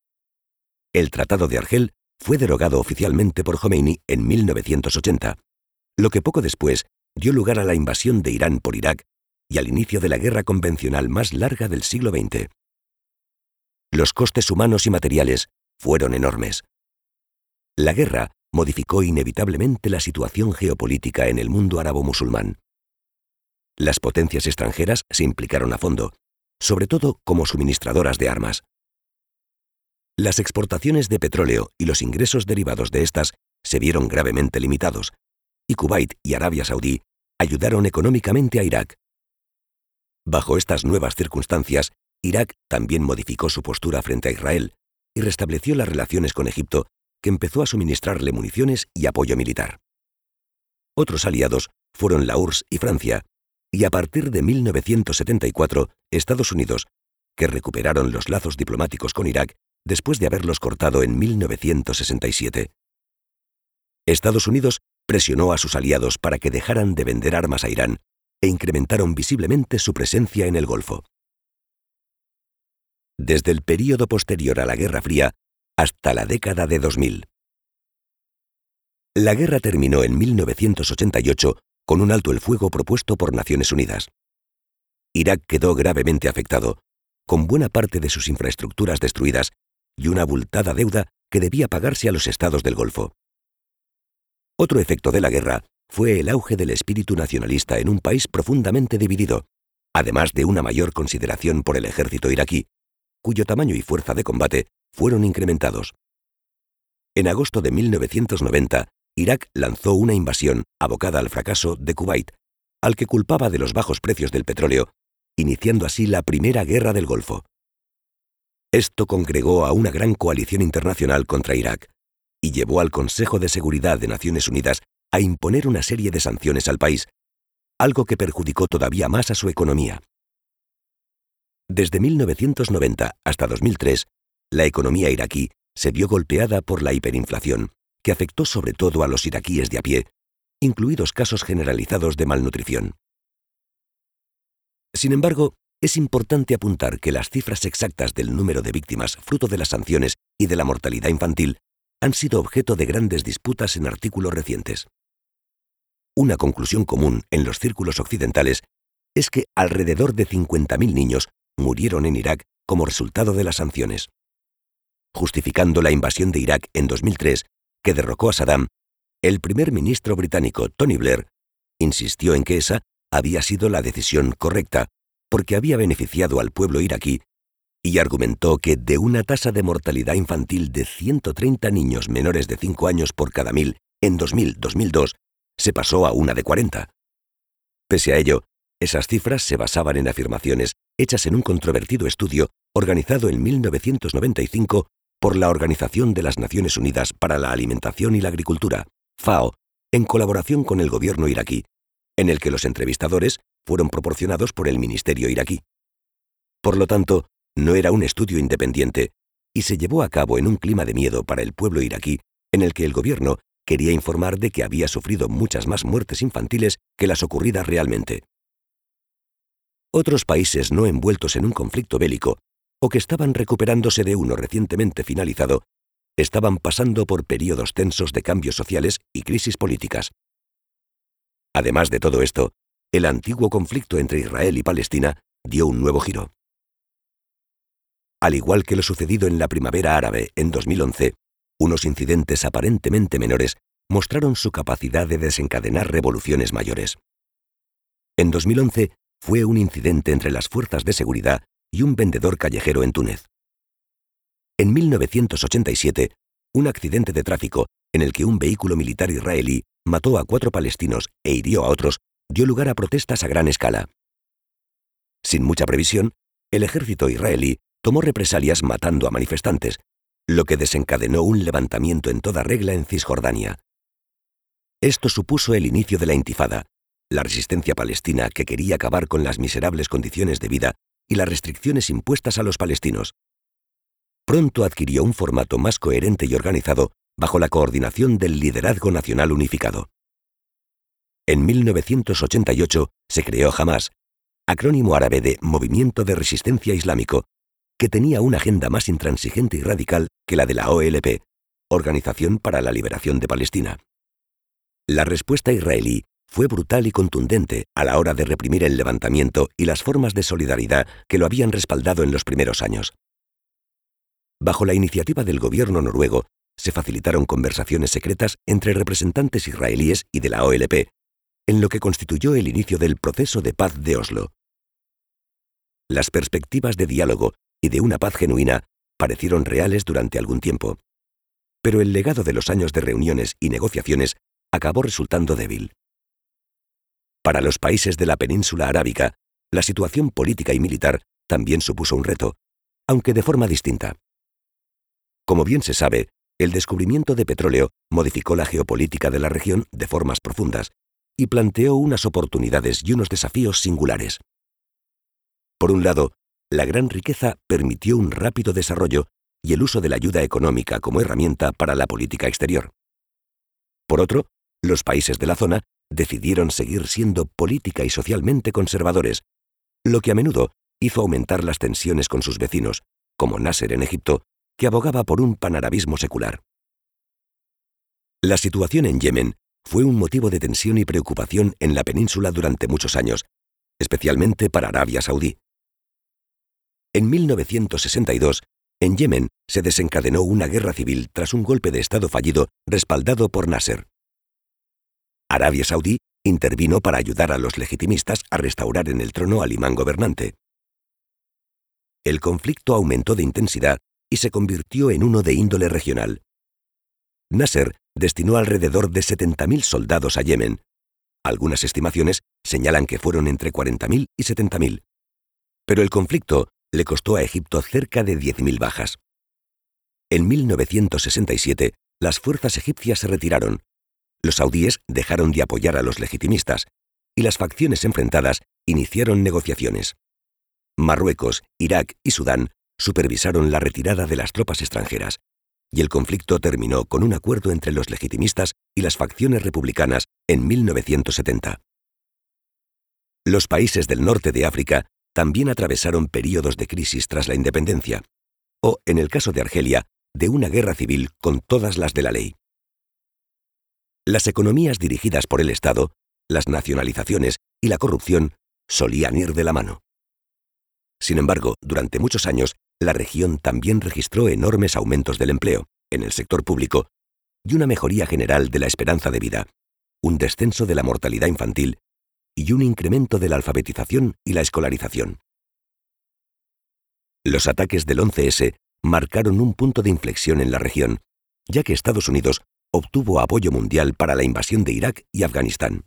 [SPEAKER 1] El Tratado de Argel fue derogado oficialmente por Jomeini en mil novecientos ochenta, lo que poco después dio lugar a la invasión de Irán por Irak y al inicio de la guerra convencional más larga del siglo veinte. Los costes humanos y materiales fueron enormes. La guerra modificó inevitablemente la situación geopolítica en el mundo árabo-musulmán. Las potencias extranjeras se implicaron a fondo, sobre todo como suministradoras de armas. Las exportaciones de petróleo y los ingresos derivados de estas se vieron gravemente limitados, y Kuwait y Arabia Saudí ayudaron económicamente a Irak. Bajo estas nuevas circunstancias, Irak también modificó su postura frente a Israel y restableció las relaciones con Egipto, que empezó a suministrarle municiones y apoyo militar. Otros aliados fueron la U R S S y Francia, y a partir de mil novecientos setenta y cuatro, Estados Unidos, que recuperaron los lazos diplomáticos con Irak después de haberlos cortado en mil novecientos sesenta y siete. Estados Unidos presionó a sus aliados para que dejaran de vender armas a Irán e incrementaron visiblemente su presencia en el Golfo. Desde el período posterior a la Guerra Fría hasta la década de dos mil. La guerra terminó en mil novecientos ochenta y ocho con un alto el fuego propuesto por Naciones Unidas. Irak quedó gravemente afectado, con buena parte de sus infraestructuras destruidas y una abultada deuda que debía pagarse a los estados del Golfo. Otro efecto de la guerra fue el auge del espíritu nacionalista en un país profundamente dividido, además de una mayor consideración por el ejército iraquí, cuyo tamaño y fuerza de combate fueron incrementados. En agosto de mil novecientos noventa, Irak lanzó una invasión abocada al fracaso de Kuwait, al que culpaba de los bajos precios del petróleo, iniciando así la Primera Guerra del Golfo. Esto congregó a una gran coalición internacional contra Irak y llevó al Consejo de Seguridad de Naciones Unidas a imponer una serie de sanciones al país, algo que perjudicó todavía más a su economía. Desde mil novecientos noventa hasta dos mil tres, la economía iraquí se vio golpeada por la hiperinflación, que afectó sobre todo a los iraquíes de a pie, incluidos casos generalizados de malnutrición. Sin embargo, es importante apuntar que las cifras exactas del número de víctimas fruto de las sanciones y de la mortalidad infantil han sido objeto de grandes disputas en artículos recientes. Una conclusión común en los círculos occidentales es que alrededor de cincuenta mil niños murieron en Irak como resultado de las sanciones. Justificando la invasión de Irak en dos mil tres, que derrocó a Saddam, el primer ministro británico Tony Blair insistió en que esa había sido la decisión correcta, porque había beneficiado al pueblo iraquí, y argumentó que de una tasa de mortalidad infantil de ciento treinta niños menores de cinco años por cada mil en dos mil a dos mil dos, se pasó a una de cuarenta. Pese a ello, esas cifras se basaban en afirmaciones hechas en un controvertido estudio organizado en mil novecientos noventa y cinco por la Organización de las Naciones Unidas para la Alimentación y la Agricultura, FAO, en colaboración con el gobierno iraquí, en el que los entrevistadores fueron proporcionados por el ministerio iraquí. Por lo tanto, no era un estudio independiente y se llevó a cabo en un clima de miedo para el pueblo iraquí, en el que el gobierno quería informar de que había sufrido muchas más muertes infantiles que las ocurridas realmente. Otros países no envueltos en un conflicto bélico o que estaban recuperándose de uno recientemente finalizado, estaban pasando por períodos tensos de cambios sociales y crisis políticas. Además de todo esto, el antiguo conflicto entre Israel y Palestina dio un nuevo giro. Al igual que lo sucedido en la primavera árabe en dos mil once, unos incidentes aparentemente menores mostraron su capacidad de desencadenar revoluciones mayores. En dos mil once fue un incidente entre las fuerzas de seguridad y un vendedor callejero en Túnez. En mil novecientos ochenta y siete, un accidente de tráfico en el que un vehículo militar israelí mató a cuatro palestinos e hirió a otros dio lugar a protestas a gran escala. Sin mucha previsión, el ejército israelí tomó represalias matando a manifestantes, lo que desencadenó un levantamiento en toda regla en Cisjordania. Esto supuso el inicio de la Intifada, la resistencia palestina que quería acabar con las miserables condiciones de vida y las restricciones impuestas a los palestinos. Pronto adquirió un formato más coherente y organizado bajo la coordinación del Liderazgo Nacional Unificado. En mil novecientos ochenta y ocho se creó Hamás, acrónimo árabe de Movimiento de Resistencia Islámico, que tenía una agenda más intransigente y radical que la de la O L P, Organización para la Liberación de Palestina. La respuesta israelí fue brutal y contundente a la hora de reprimir el levantamiento y las formas de solidaridad que lo habían respaldado en los primeros años. bajo la iniciativa del gobierno noruego, se facilitaron conversaciones secretas entre representantes israelíes y de la O L P, en lo que constituyó el inicio del proceso de paz de Oslo. Las perspectivas de diálogo y de una paz genuina parecieron reales durante algún tiempo, pero el legado de los años de reuniones y negociaciones acabó resultando débil. Para los países de la península arábica, la situación política y militar también supuso un reto, aunque de forma distinta. Como bien se sabe, el descubrimiento de petróleo modificó la geopolítica de la región de formas profundas y planteó unas oportunidades y unos desafíos singulares. Por un lado, la gran riqueza permitió un rápido desarrollo y el uso de la ayuda económica como herramienta para la política exterior. Por otro, los países de la zona decidieron seguir siendo política y socialmente conservadores, lo que a menudo hizo aumentar las tensiones con sus vecinos, como Nasser en Egipto, que abogaba por un panarabismo secular. La situación en Yemen fue un motivo de tensión y preocupación en la península durante muchos años, especialmente para Arabia Saudí. En mil novecientos sesenta y dos, en Yemen se desencadenó una guerra civil tras un golpe de Estado fallido respaldado por Nasser. Arabia Saudí intervino para ayudar a los legitimistas a restaurar en el trono al imán gobernante. El conflicto aumentó de intensidad y se convirtió en uno de índole regional. Nasser destinó alrededor de setenta mil soldados a Yemen. Algunas estimaciones señalan que fueron entre cuarenta mil y setenta mil. Pero el conflicto le costó a Egipto cerca de diez mil bajas. En mil novecientos sesenta y siete, las fuerzas egipcias se retiraron. Los saudíes dejaron de apoyar a los legitimistas y las facciones enfrentadas iniciaron negociaciones. Marruecos, Irak y Sudán supervisaron la retirada de las tropas extranjeras, y el conflicto terminó con un acuerdo entre los legitimistas y las facciones republicanas en mil novecientos setenta. Los países del norte de África también atravesaron períodos de crisis tras la independencia, o, en el caso de Argelia, de una guerra civil con todas las de la ley. Las economías dirigidas por el Estado, las nacionalizaciones y la corrupción solían ir de la mano. Sin embargo, durante muchos años, la región también registró enormes aumentos del empleo en el sector público y una mejoría general de la esperanza de vida, un descenso de la mortalidad infantil y un incremento de la alfabetización y la escolarización. Los ataques del once ese marcaron un punto de inflexión en la región, ya que Estados Unidos obtuvo apoyo mundial para la invasión de Irak y Afganistán.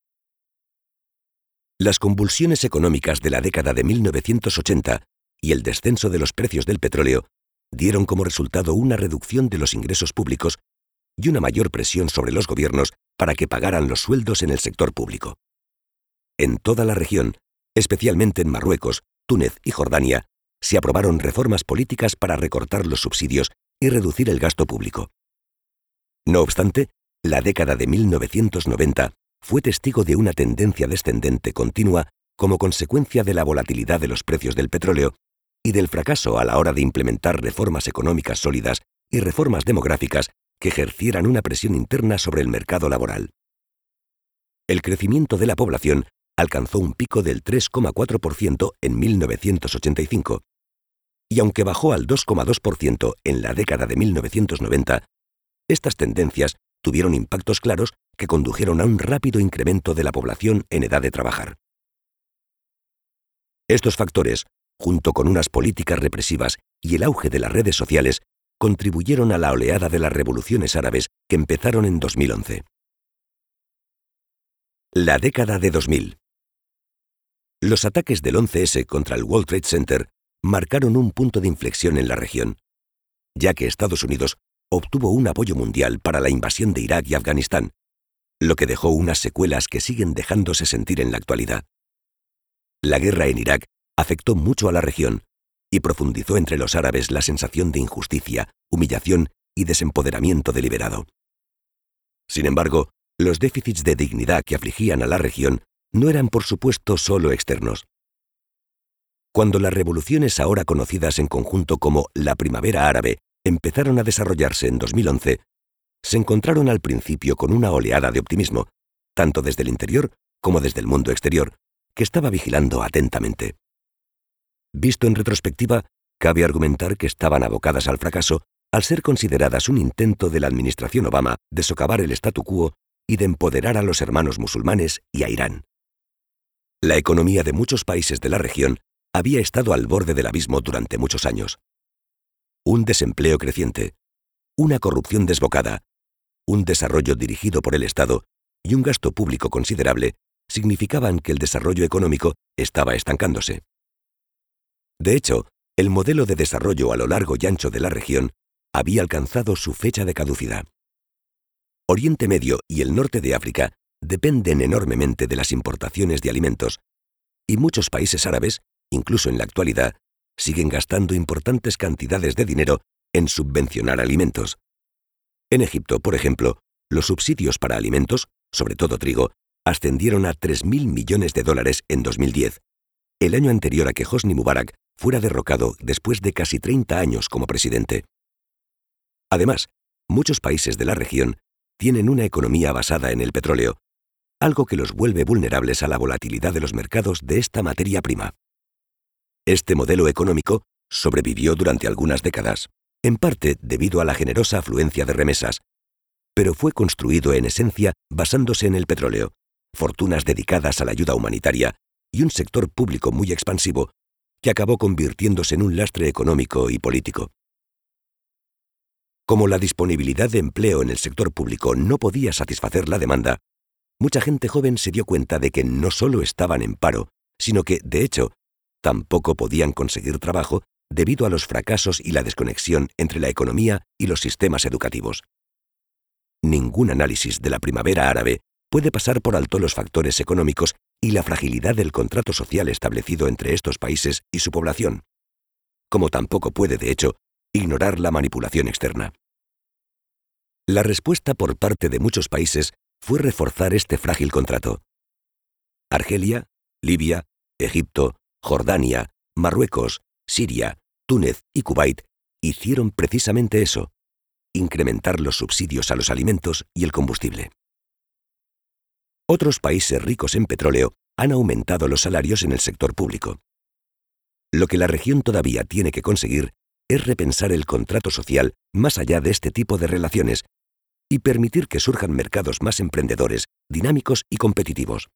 [SPEAKER 1] Las convulsiones económicas de la década de mil novecientos ochenta y el descenso de los precios del petróleo dieron como resultado una reducción de los ingresos públicos y una mayor presión sobre los gobiernos para que pagaran los sueldos en el sector público. En toda la región, especialmente en Marruecos, Túnez y Jordania, se aprobaron reformas políticas para recortar los subsidios y reducir el gasto público. No obstante, la década de mil novecientos noventa fue testigo de una tendencia descendente continua como consecuencia de la volatilidad de los precios del petróleo y del fracaso a la hora de implementar reformas económicas sólidas y reformas demográficas que ejercieran una presión interna sobre el mercado laboral. El crecimiento de la población alcanzó un pico del tres coma cuatro por ciento en mil novecientos ochenta y cinco, y aunque bajó al dos coma dos por ciento en la década de mil novecientos noventa, estas tendencias tuvieron impactos claros que condujeron a un rápido incremento de la población en edad de trabajar. Estos factores, junto con unas políticas represivas y el auge de las redes sociales, contribuyeron a la oleada de las revoluciones árabes que empezaron en dos mil once. La década de dos mil. Los ataques del once ese contra el World Trade Center marcaron un punto de inflexión en la región, ya que Estados Unidos obtuvo un apoyo mundial para la invasión de Irak y Afganistán, lo que dejó unas secuelas que siguen dejándose sentir en la actualidad. La guerra en Irak afectó mucho a la región y profundizó entre los árabes la sensación de injusticia, humillación y desempoderamiento deliberado. Sin embargo, los déficits de dignidad que afligían a la región no eran por supuesto solo externos. Cuando las revoluciones ahora conocidas en conjunto como la Primavera Árabe empezaron a desarrollarse en dos mil once, se encontraron al principio con una oleada de optimismo, tanto desde el interior como desde el mundo exterior, que estaba vigilando atentamente. Visto en retrospectiva, Cabe argumentar que estaban abocadas al fracaso al ser consideradas un intento de la administración Obama de socavar el statu quo y de empoderar a los hermanos musulmanes y a Irán. La economía de muchos países de la región había estado al borde del abismo durante muchos años. Un desempleo creciente, una corrupción desbocada, un desarrollo dirigido por el Estado y un gasto público considerable significaban que el desarrollo económico estaba estancándose. De hecho, el modelo de desarrollo a lo largo y ancho de la región había alcanzado su fecha de caducidad. Oriente Medio y el norte de África dependen enormemente de las importaciones de alimentos, y muchos países árabes, incluso en la actualidad, siguen gastando importantes cantidades de dinero en subvencionar alimentos. En Egipto, por ejemplo, los subsidios para alimentos, sobre todo trigo, ascendieron a tres mil millones de dólares en dos mil diez, el año anterior a que Hosni Mubarak fuera derrocado después de casi treinta años como presidente. Además, muchos países de la región tienen una economía basada en el petróleo, algo que los vuelve vulnerables a la volatilidad de los mercados de esta materia prima. Este modelo económico sobrevivió durante algunas décadas, en parte debido a la generosa afluencia de remesas, pero fue construido en esencia basándose en el petróleo, fortunas dedicadas a la ayuda humanitaria y un sector público muy expansivo que acabó convirtiéndose en un lastre económico y político. Como la disponibilidad de empleo en el sector público no podía satisfacer la demanda, mucha gente joven se dio cuenta de que no solo estaban en paro, sino que, de hecho, tampoco podían conseguir trabajo debido a los fracasos y la desconexión entre la economía y los sistemas educativos. Ningún análisis de la primavera árabe puede pasar por alto los factores económicos y la fragilidad del contrato social establecido entre estos países y su población, como tampoco puede, de hecho, ignorar la manipulación externa. La respuesta por parte de muchos países fue reforzar este frágil contrato. Argelia, Libia, Egipto, Jordania, Marruecos, Siria, Túnez y Kuwait hicieron precisamente eso: incrementar los subsidios a los alimentos y el combustible. Otros países ricos en petróleo han aumentado los salarios en el sector público. Lo que la región todavía tiene que conseguir es repensar el contrato social más allá de este tipo de relaciones y permitir que surjan mercados más emprendedores, dinámicos y competitivos.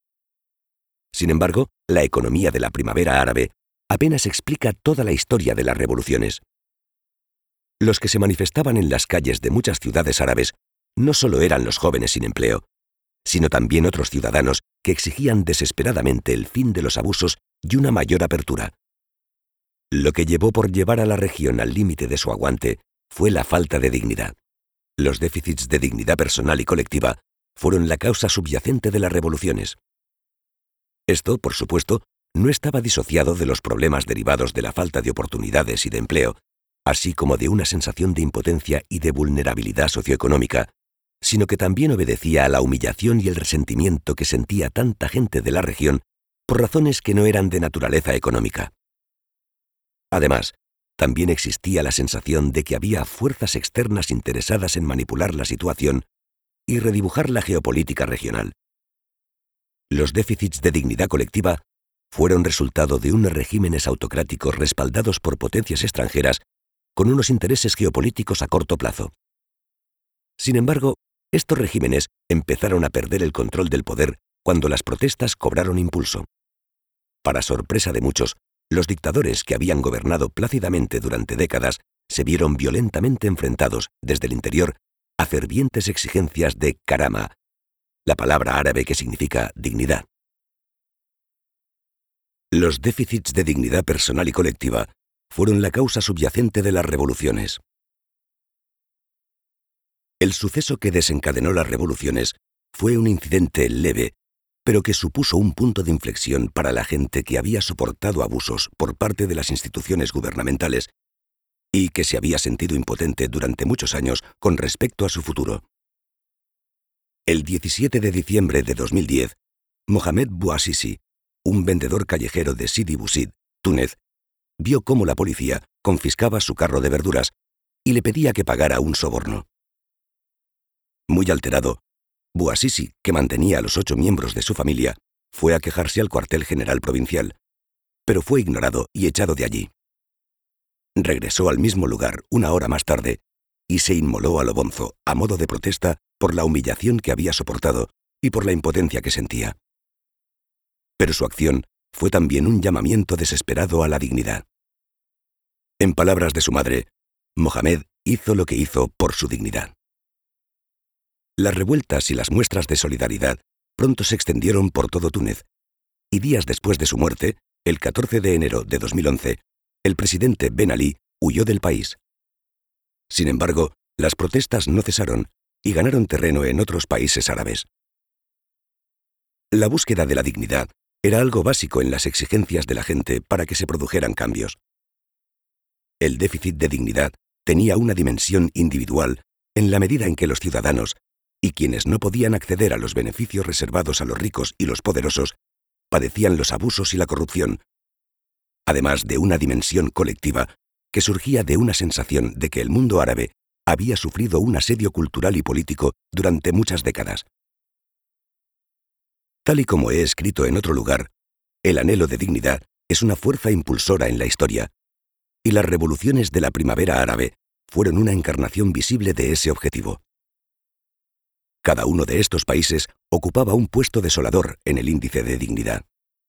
[SPEAKER 1] Sin embargo, la economía de la primavera árabe apenas explica toda la historia de las revoluciones. Los que se manifestaban en las calles de muchas ciudades árabes no solo eran los jóvenes sin empleo, sino también otros ciudadanos que exigían desesperadamente el fin de los abusos y una mayor apertura. Lo que llevó por llevar a la región al límite de su aguante fue la falta de dignidad. Los déficits de dignidad personal y colectiva fueron la causa subyacente de las revoluciones. Esto, por supuesto, no estaba disociado de los problemas derivados de la falta de oportunidades y de empleo, así como de una sensación de impotencia y de vulnerabilidad socioeconómica, sino que también obedecía a la humillación y el resentimiento que sentía tanta gente de la región por razones que no eran de naturaleza económica. Además, también existía la sensación de que había fuerzas externas interesadas en manipular la situación y redibujar la geopolítica regional. Los déficits de dignidad colectiva fueron resultado de unos regímenes autocráticos respaldados por potencias extranjeras con unos intereses geopolíticos a corto plazo. Sin embargo, estos regímenes empezaron a perder el control del poder cuando las protestas cobraron impulso. Para sorpresa de muchos, los dictadores que habían gobernado plácidamente durante décadas se vieron violentamente enfrentados desde el interior a fervientes exigencias de karama, la palabra árabe que significa dignidad. Los déficits de dignidad personal y colectiva fueron la causa subyacente de las revoluciones. El suceso que desencadenó las revoluciones fue un incidente leve, pero que supuso un punto de inflexión para la gente que había soportado abusos por parte de las instituciones gubernamentales y que se había sentido impotente durante muchos años con respecto a su futuro. El diecisiete de diciembre de dos mil diez, Mohamed Bouazizi, un vendedor callejero de Sidi Bouzid, Túnez, vio cómo la policía confiscaba su carro de verduras y le pedía que pagara un soborno. Muy alterado, Bouazizi, que mantenía a los ocho miembros de su familia, fue a quejarse al cuartel general provincial, pero fue ignorado y echado de allí. regresó al mismo lugar una hora más tarde y se inmoló a lo bonzo, a modo de protesta por la humillación que había soportado y por la impotencia que sentía. Pero su acción fue también un llamamiento desesperado a la dignidad. En palabras de su madre, Mohamed hizo lo que hizo por su dignidad. Las revueltas y las muestras de solidaridad pronto se extendieron por todo Túnez, y días después de su muerte, el catorce de enero de dos mil once, el presidente Ben Ali huyó del país. Sin embargo, las protestas no cesaron y ganaron terreno en otros países árabes. La búsqueda de la dignidad era algo básico en las exigencias de la gente para que se produjeran cambios. El déficit de dignidad tenía una dimensión individual en la medida en que los ciudadanos y quienes no podían acceder a los beneficios reservados a los ricos y los poderosos padecían los abusos y la corrupción, además de una dimensión colectiva que surgía de una sensación de que el mundo árabe había sufrido un asedio cultural y político durante muchas décadas. Tal y como he escrito en otro lugar, el anhelo de dignidad es una fuerza impulsora en la historia, y las revoluciones de la primavera árabe fueron una encarnación visible de ese objetivo. Cada uno de estos países ocupaba un puesto desolador en el índice de dignidad.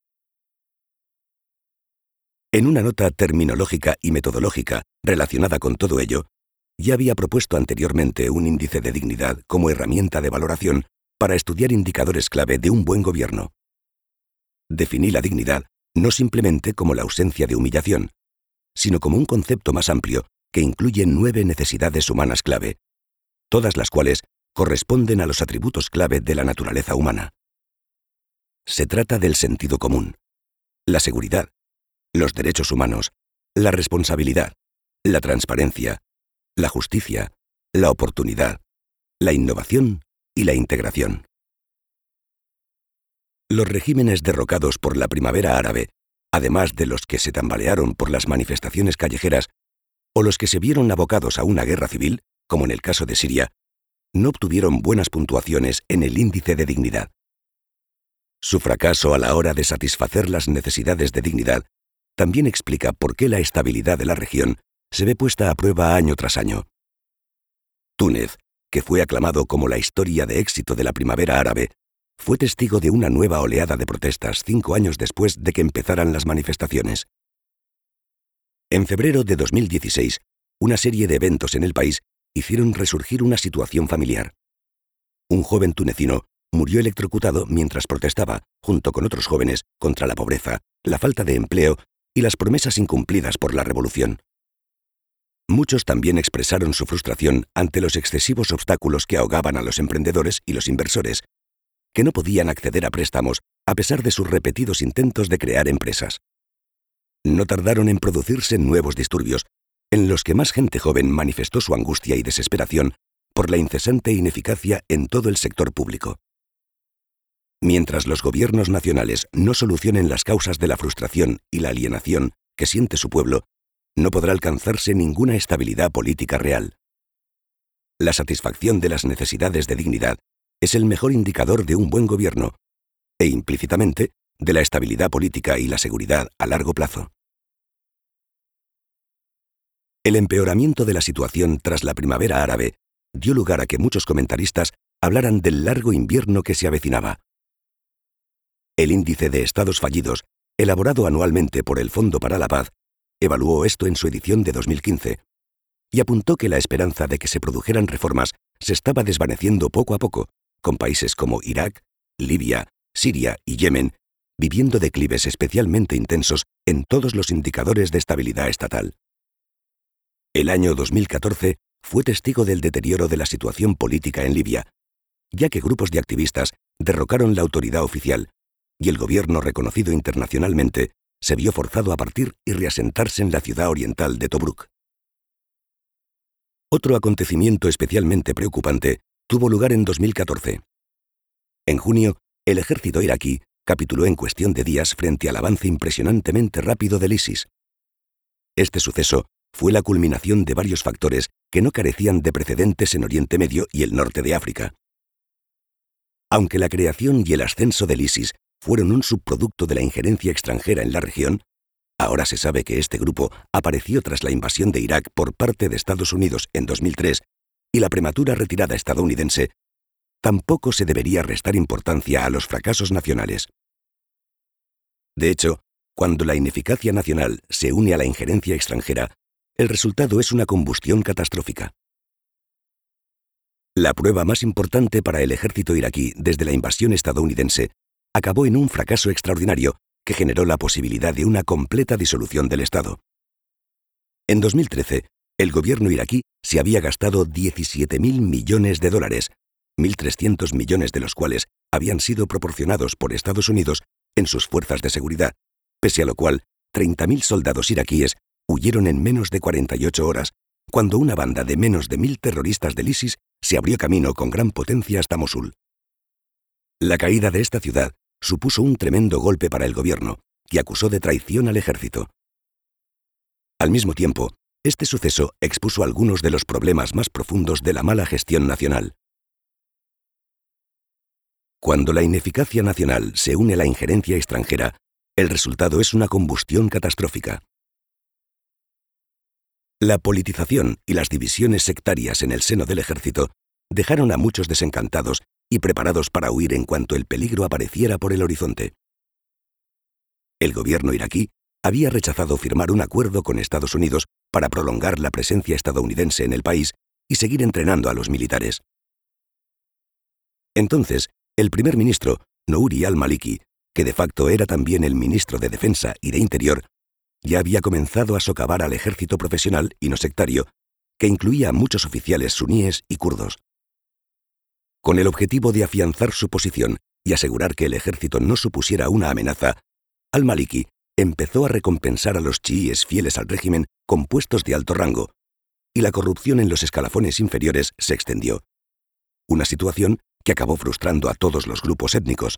[SPEAKER 1] En una nota terminológica y metodológica relacionada con todo ello, ya había propuesto anteriormente un índice de dignidad como herramienta de valoración para estudiar indicadores clave de un buen gobierno. Definí la dignidad no simplemente como la ausencia de humillación, sino como un concepto más amplio que incluye nueve necesidades humanas clave, todas las cuales corresponden a los atributos clave de la naturaleza humana. Se trata del sentido común, la seguridad, los derechos humanos, la responsabilidad, la transparencia, la justicia, la oportunidad, la innovación y la integración. Los regímenes derrocados por la primavera árabe, además de los que se tambalearon por las manifestaciones callejeras o los que se vieron abocados a una guerra civil, como en el caso de Siria, no obtuvieron buenas puntuaciones en el índice de dignidad. Su fracaso a la hora de satisfacer las necesidades de dignidad también explica por qué la estabilidad de la región se ve puesta a prueba año tras año. Túnez, que fue aclamado como la historia de éxito de la primavera árabe, fue testigo de una nueva oleada de protestas cinco años después de que empezaran las manifestaciones. En febrero de dos mil dieciséis, una serie de eventos en el país hicieron resurgir una situación familiar. Un joven tunecino murió electrocutado mientras protestaba, junto con otros jóvenes, contra la pobreza, la falta de empleo y las promesas incumplidas por la revolución. Muchos también expresaron su frustración ante los excesivos obstáculos que ahogaban a los emprendedores y los inversores, que no podían acceder a préstamos a pesar de sus repetidos intentos de crear empresas. No tardaron en producirse nuevos disturbios, en los que más gente joven manifestó su angustia y desesperación por la incesante ineficacia en todo el sector público. Mientras los gobiernos nacionales no solucionen las causas de la frustración y la alienación que siente su pueblo, no podrá alcanzarse ninguna estabilidad política real. La satisfacción de las necesidades de dignidad es el mejor indicador de un buen gobierno e, implícitamente, de la estabilidad política y la seguridad a largo plazo. El empeoramiento de la situación tras la primavera árabe dio lugar a que muchos comentaristas hablaran del largo invierno que se avecinaba. El índice de estados fallidos, elaborado anualmente por el Fondo para la Paz, evaluó esto en su edición de dos mil quince y apuntó que la esperanza de que se produjeran reformas se estaba desvaneciendo poco a poco, con países como Irak, Libia, Siria y Yemen viviendo declives especialmente intensos en todos los indicadores de estabilidad estatal. El año dos mil catorce fue testigo del deterioro de la situación política en Libia, ya que grupos de activistas derrocaron la autoridad oficial y el gobierno reconocido internacionalmente se vio forzado a partir y reasentarse en la ciudad oriental de Tobruk. Otro acontecimiento especialmente preocupante tuvo lugar en dos mil catorce. En junio, el ejército iraquí capituló en cuestión de días frente al avance impresionantemente rápido del ISIS. Este suceso fue la culminación de varios factores que no carecían de precedentes en Oriente Medio y el norte de África. Aunque la creación y el ascenso del ISIS fueron un subproducto de la injerencia extranjera en la región, Ahora se sabe que este grupo apareció tras la invasión de Irak por parte de Estados Unidos en dos mil tres y la prematura retirada estadounidense, tampoco se debería restar importancia a los fracasos nacionales. De hecho, cuando la ineficacia nacional se une a la injerencia extranjera, el resultado es una combustión catastrófica. La prueba más importante para el ejército iraquí desde la invasión estadounidense acabó en un fracaso extraordinario que generó la posibilidad de una completa disolución del Estado. En dos mil trece, el gobierno iraquí se había gastado diecisiete mil millones de dólares, mil trescientos millones de los cuales habían sido proporcionados por Estados Unidos en sus fuerzas de seguridad, pese a lo cual treinta mil soldados iraquíes huyeron en menos de cuarenta y ocho horas, cuando una banda de menos de mil terroristas del ISIS se abrió camino con gran potencia hasta Mosul. La caída de esta ciudad supuso un tremendo golpe para el gobierno, que acusó de traición al ejército. Al mismo tiempo, este suceso expuso algunos de los problemas más profundos de la mala gestión nacional. Cuando la ineficacia nacional se une a la injerencia extranjera, el resultado es una combustión catastrófica. La politización y las divisiones sectarias en el seno del ejército dejaron a muchos desencantados y preparados para huir en cuanto el peligro apareciera por el horizonte. El gobierno iraquí había rechazado firmar un acuerdo con Estados Unidos para prolongar la presencia estadounidense en el país y seguir entrenando a los militares. Entonces, el primer ministro, Nouri al-Maliki, que de facto era también el ministro de Defensa y de Interior, ya había comenzado a socavar al ejército profesional y no sectario, que incluía a muchos oficiales suníes y kurdos. Con el objetivo de afianzar su posición y asegurar que el ejército no supusiera una amenaza, al-Maliki empezó a recompensar a los chiíes fieles al régimen con puestos de alto rango, y la corrupción en los escalafones inferiores se extendió. Una situación que acabó frustrando a todos los grupos étnicos.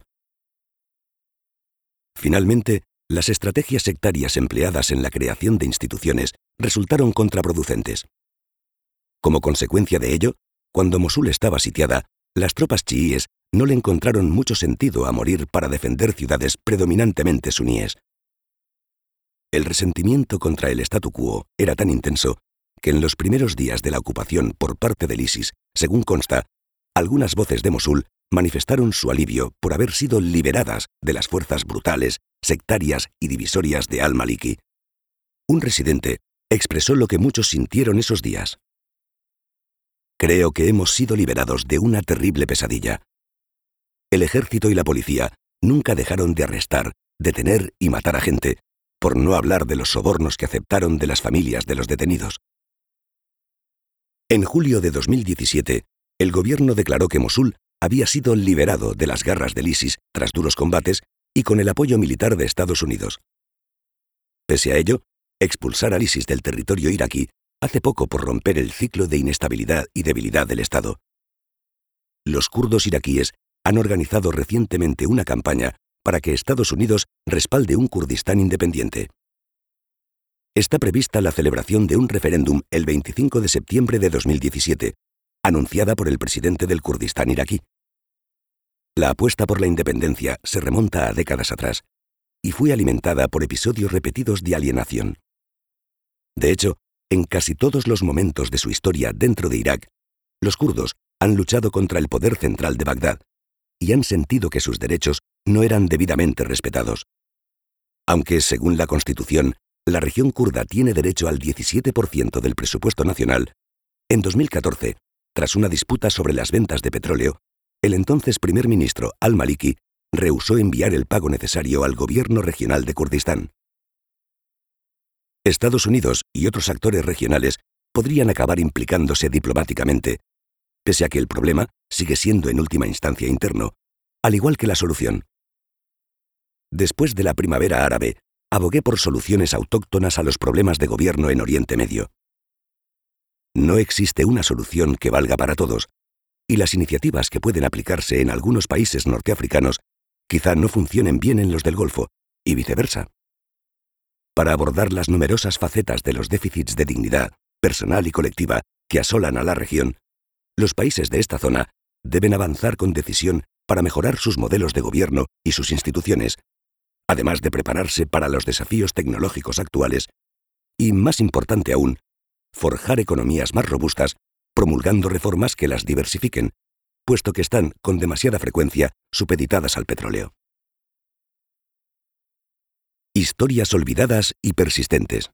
[SPEAKER 1] Finalmente, las estrategias sectarias empleadas en la creación de instituciones resultaron contraproducentes. Como consecuencia de ello, cuando Mosul estaba sitiada, las tropas chiíes no le encontraron mucho sentido a morir para defender ciudades predominantemente suníes. El resentimiento contra el statu quo era tan intenso que en los primeros días de la ocupación por parte del ISIS, según consta, algunas voces de Mosul manifestaron su alivio por haber sido liberadas de las fuerzas brutales, sectarias y divisorias de al-Maliki. Un residente expresó lo que muchos sintieron esos días. Creo que hemos sido liberados de una terrible pesadilla. El ejército y la policía nunca dejaron de arrestar, detener y matar a gente, por no hablar de los sobornos que aceptaron de las familias de los detenidos. En julio de dos mil diecisiete, el gobierno declaró que Mosul había sido liberado de las garras del ISIS tras duros combates y con el apoyo militar de Estados Unidos. Pese a ello, expulsar al ISIS del territorio iraquí hace poco por romper el ciclo de inestabilidad y debilidad del Estado. Los kurdos iraquíes han organizado recientemente una campaña para que Estados Unidos respalde un Kurdistán independiente. Está prevista la celebración de un referéndum el veinticinco de septiembre de dos mil diecisiete, anunciada por el presidente del Kurdistán iraquí. La apuesta por la independencia se remonta a décadas atrás y fue alimentada por episodios repetidos de alienación. De hecho, en casi todos los momentos de su historia dentro de Irak, los kurdos han luchado contra el poder central de Bagdad y han sentido que sus derechos no eran debidamente respetados. Aunque, según la Constitución, la región kurda tiene derecho al diecisiete por ciento del presupuesto nacional, en dos mil catorce, tras una disputa sobre las ventas de petróleo, el entonces primer ministro al-Maliki rehusó enviar el pago necesario al gobierno regional de Kurdistán. Estados Unidos y otros actores regionales podrían acabar implicándose diplomáticamente, pese a que el problema sigue siendo en última instancia interno, al igual que la solución. Después de la primavera árabe, abogué por soluciones autóctonas a los problemas de gobierno en Oriente Medio. No existe una solución que valga para todos, y las iniciativas que pueden aplicarse en algunos países norteafricanos quizá no funcionen bien en los del Golfo, y viceversa. Para abordar las numerosas facetas de los déficits de dignidad, personal y colectiva, que asolan a la región, los países de esta zona deben avanzar con decisión para mejorar sus modelos de gobierno y sus instituciones, además de prepararse para los desafíos tecnológicos actuales, y, más importante aún, forjar economías más robustas, promulgando reformas que las diversifiquen, puesto que están, con demasiada frecuencia, supeditadas al petróleo. Historias olvidadas y persistentes.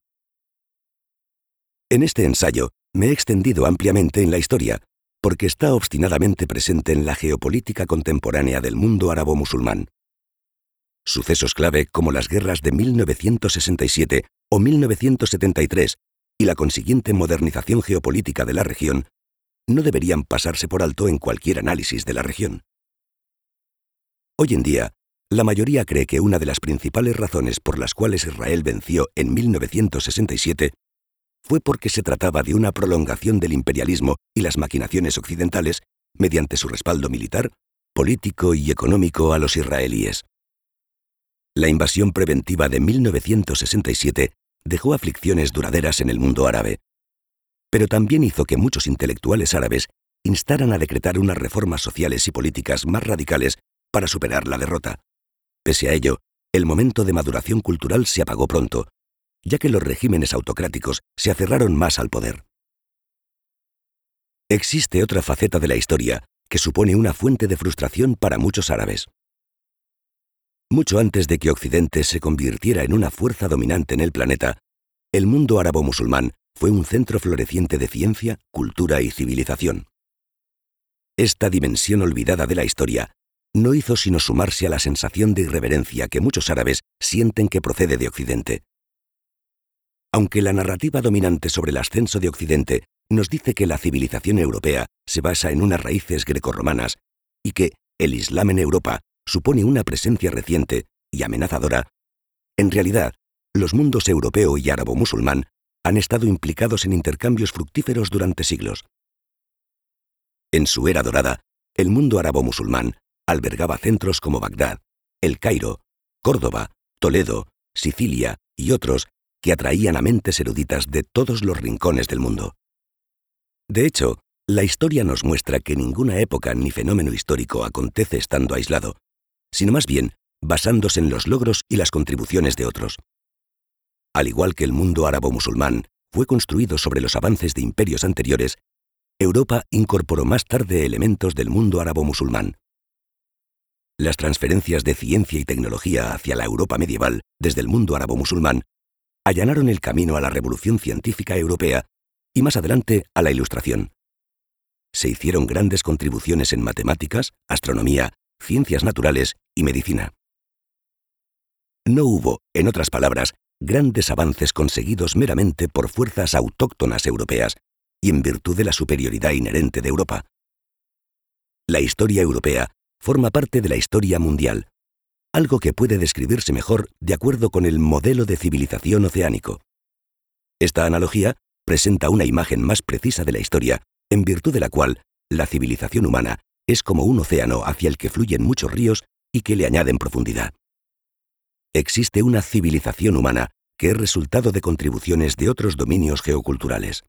[SPEAKER 1] En este ensayo me he extendido ampliamente en la historia, porque está obstinadamente presente en la geopolítica contemporánea del mundo árabo-musulmán. Sucesos clave como las guerras de mil novecientos sesenta y siete o mil novecientos setenta y tres y la consiguiente modernización geopolítica de la región no deberían pasarse por alto en cualquier análisis de la región. Hoy en día, la mayoría cree que una de las principales razones por las cuales Israel venció en mil novecientos sesenta y siete fue porque se trataba de una prolongación del imperialismo y las maquinaciones occidentales mediante su respaldo militar, político y económico a los israelíes. La invasión preventiva de mil novecientos sesenta y siete dejó aflicciones duraderas en el mundo árabe, pero también hizo que muchos intelectuales árabes instaran a decretar unas reformas sociales y políticas más radicales para superar la derrota. Pese a ello, el momento de maduración cultural se apagó pronto, ya que los regímenes autocráticos se aferraron más al poder. Existe otra faceta de la historia que supone una fuente de frustración para muchos árabes. Mucho antes de que Occidente se convirtiera en una fuerza dominante en el planeta, el mundo árabo-musulmán fue un centro floreciente de ciencia, cultura y civilización. Esta dimensión olvidada de la historia no hizo sino sumarse a la sensación de irreverencia que muchos árabes sienten que procede de Occidente. Aunque la narrativa dominante sobre el ascenso de Occidente nos dice que la civilización europea se basa en unas raíces grecorromanas y que el Islam en Europa supone una presencia reciente y amenazadora, en realidad, los mundos europeo y árabo-musulmán han estado implicados en intercambios fructíferos durante siglos. En su era dorada, el mundo árabo-musulmán albergaba centros como Bagdad, El Cairo, Córdoba, Toledo, Sicilia y otros que atraían a mentes eruditas de todos los rincones del mundo. De hecho, la historia nos muestra que ninguna época ni fenómeno histórico acontece estando aislado, sino más bien basándose en los logros y las contribuciones de otros. Al igual que el mundo árabo-musulmán fue construido sobre los avances de imperios anteriores, Europa incorporó más tarde elementos del mundo árabo-musulmán. Las transferencias de ciencia y tecnología hacia la Europa medieval desde el mundo árabo-musulmán allanaron el camino a la revolución científica europea y más adelante a la Ilustración. Se hicieron grandes contribuciones en matemáticas, astronomía, ciencias naturales y medicina. No hubo, en otras palabras, grandes avances conseguidos meramente por fuerzas autóctonas europeas y en virtud de la superioridad inherente de Europa. La historia europea forma parte de la historia mundial, algo que puede describirse mejor de acuerdo con el modelo de civilización oceánico. Esta analogía presenta una imagen más precisa de la historia, en virtud de la cual la civilización humana es como un océano hacia el que fluyen muchos ríos y que le añaden profundidad. Existe una civilización humana que es resultado de contribuciones de otros dominios geoculturales.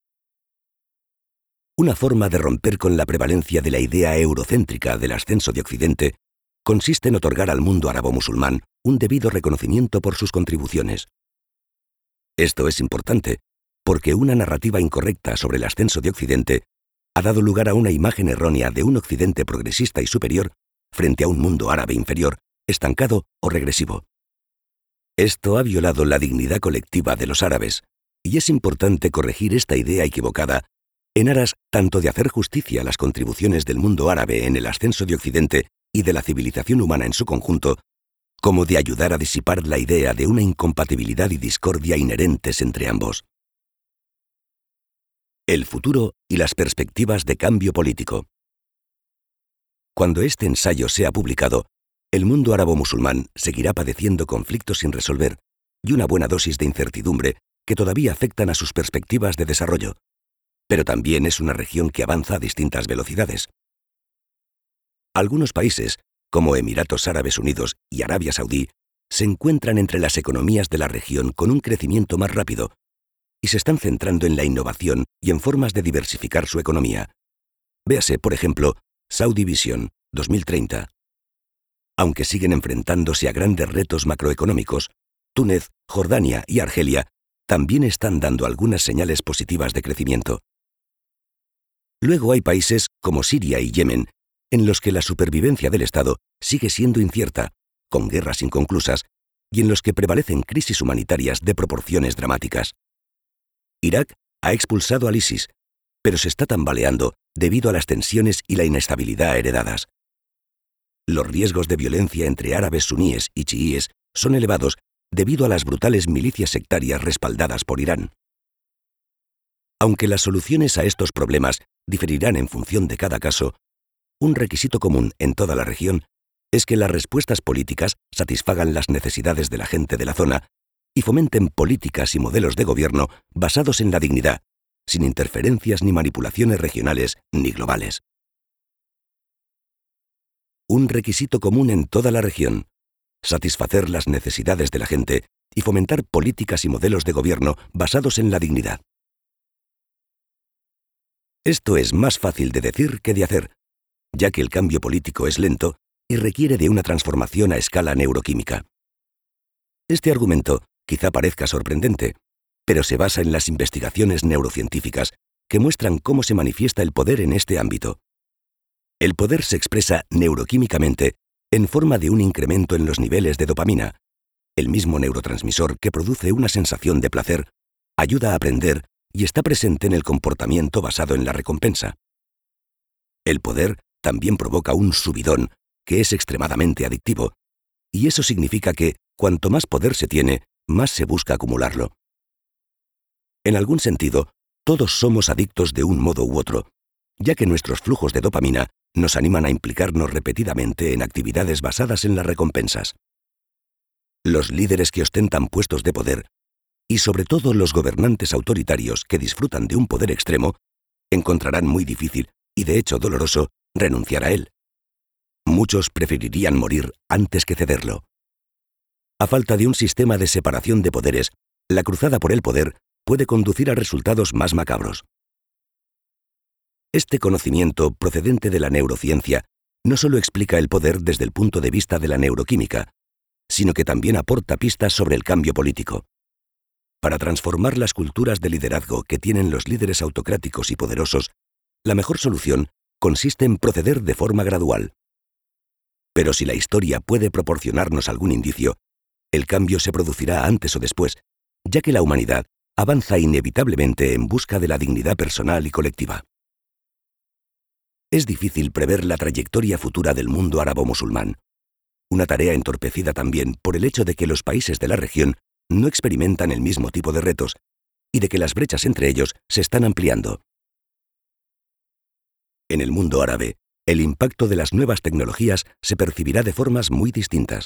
[SPEAKER 1] Una forma de romper con la prevalencia de la idea eurocéntrica del ascenso de Occidente consiste en otorgar al mundo árabo-musulmán un debido reconocimiento por sus contribuciones. Esto es importante, porque una narrativa incorrecta sobre el ascenso de Occidente ha dado lugar a una imagen errónea de un Occidente progresista y superior frente a un mundo árabe inferior, estancado o regresivo. Esto ha violado la dignidad colectiva de los árabes, y es importante corregir esta idea equivocada en aras tanto de hacer justicia a las contribuciones del mundo árabe en el ascenso de Occidente y de la civilización humana en su conjunto, como de ayudar a disipar la idea de una incompatibilidad y discordia inherentes entre ambos. El futuro y las perspectivas de cambio político. Cuando este ensayo sea publicado, el mundo árabo-musulmán seguirá padeciendo conflictos sin resolver y una buena dosis de incertidumbre que todavía afectan a sus perspectivas de desarrollo, pero también es una región que avanza a distintas velocidades. Algunos países, como Emiratos Árabes Unidos y Arabia Saudí, se encuentran entre las economías de la región con un crecimiento más rápido y se están centrando en la innovación y en formas de diversificar su economía. Véase, por ejemplo, Saudi Vision dos mil treinta. Aunque siguen enfrentándose a grandes retos macroeconómicos, Túnez, Jordania y Argelia también están dando algunas señales positivas de crecimiento. Luego hay países como Siria y Yemen, en los que la supervivencia del Estado sigue siendo incierta, con guerras inconclusas, y en los que prevalecen crisis humanitarias de proporciones dramáticas. Irak ha expulsado al ISIS, pero se está tambaleando debido a las tensiones y la inestabilidad heredadas. Los riesgos de violencia entre árabes suníes y chiíes son elevados debido a las brutales milicias sectarias respaldadas por Irán. Aunque las soluciones a estos problemas diferirán en función de cada caso, un requisito común en toda la región es que las respuestas políticas satisfagan las necesidades de la gente de la zona y fomenten políticas y modelos de gobierno basados en la dignidad, sin interferencias ni manipulaciones regionales ni globales. Un requisito común en toda la región: satisfacer las necesidades de la gente y fomentar políticas y modelos de gobierno basados en la dignidad. Esto es más fácil de decir que de hacer, ya que el cambio político es lento y requiere de una transformación a escala neuroquímica. Este argumento quizá parezca sorprendente, pero se basa en las investigaciones neurocientíficas que muestran cómo se manifiesta el poder en este ámbito. El poder se expresa neuroquímicamente en forma de un incremento en los niveles de dopamina, el mismo neurotransmisor que produce una sensación de placer, ayuda a aprender y está presente en el comportamiento basado en la recompensa. El poder también provoca un subidón que es extremadamente adictivo, y eso significa que, cuanto más poder se tiene, más se busca acumularlo. En algún sentido, todos somos adictos de un modo u otro, ya que nuestros flujos de dopamina nos animan a implicarnos repetidamente en actividades basadas en las recompensas. Los líderes que ostentan puestos de poder, y sobre todo los gobernantes autoritarios que disfrutan de un poder extremo, encontrarán muy difícil, y de hecho doloroso, renunciar a él. Muchos preferirían morir antes que cederlo. A falta de un sistema de separación de poderes, la cruzada por el poder puede conducir a resultados más macabros. Este conocimiento procedente de la neurociencia no solo explica el poder desde el punto de vista de la neuroquímica, sino que también aporta pistas sobre el cambio político. Para transformar las culturas de liderazgo que tienen los líderes autocráticos y poderosos, la mejor solución consiste en proceder de forma gradual. Pero si la historia puede proporcionarnos algún indicio, el cambio se producirá antes o después, ya que la humanidad avanza inevitablemente en busca de la dignidad personal y colectiva. Es difícil prever la trayectoria futura del mundo árabo-musulmán, una tarea entorpecida también por el hecho de que los países de la región no experimentan el mismo tipo de retos y de que las brechas entre ellos se están ampliando. En el mundo árabe, el impacto de las nuevas tecnologías se percibirá de formas muy distintas.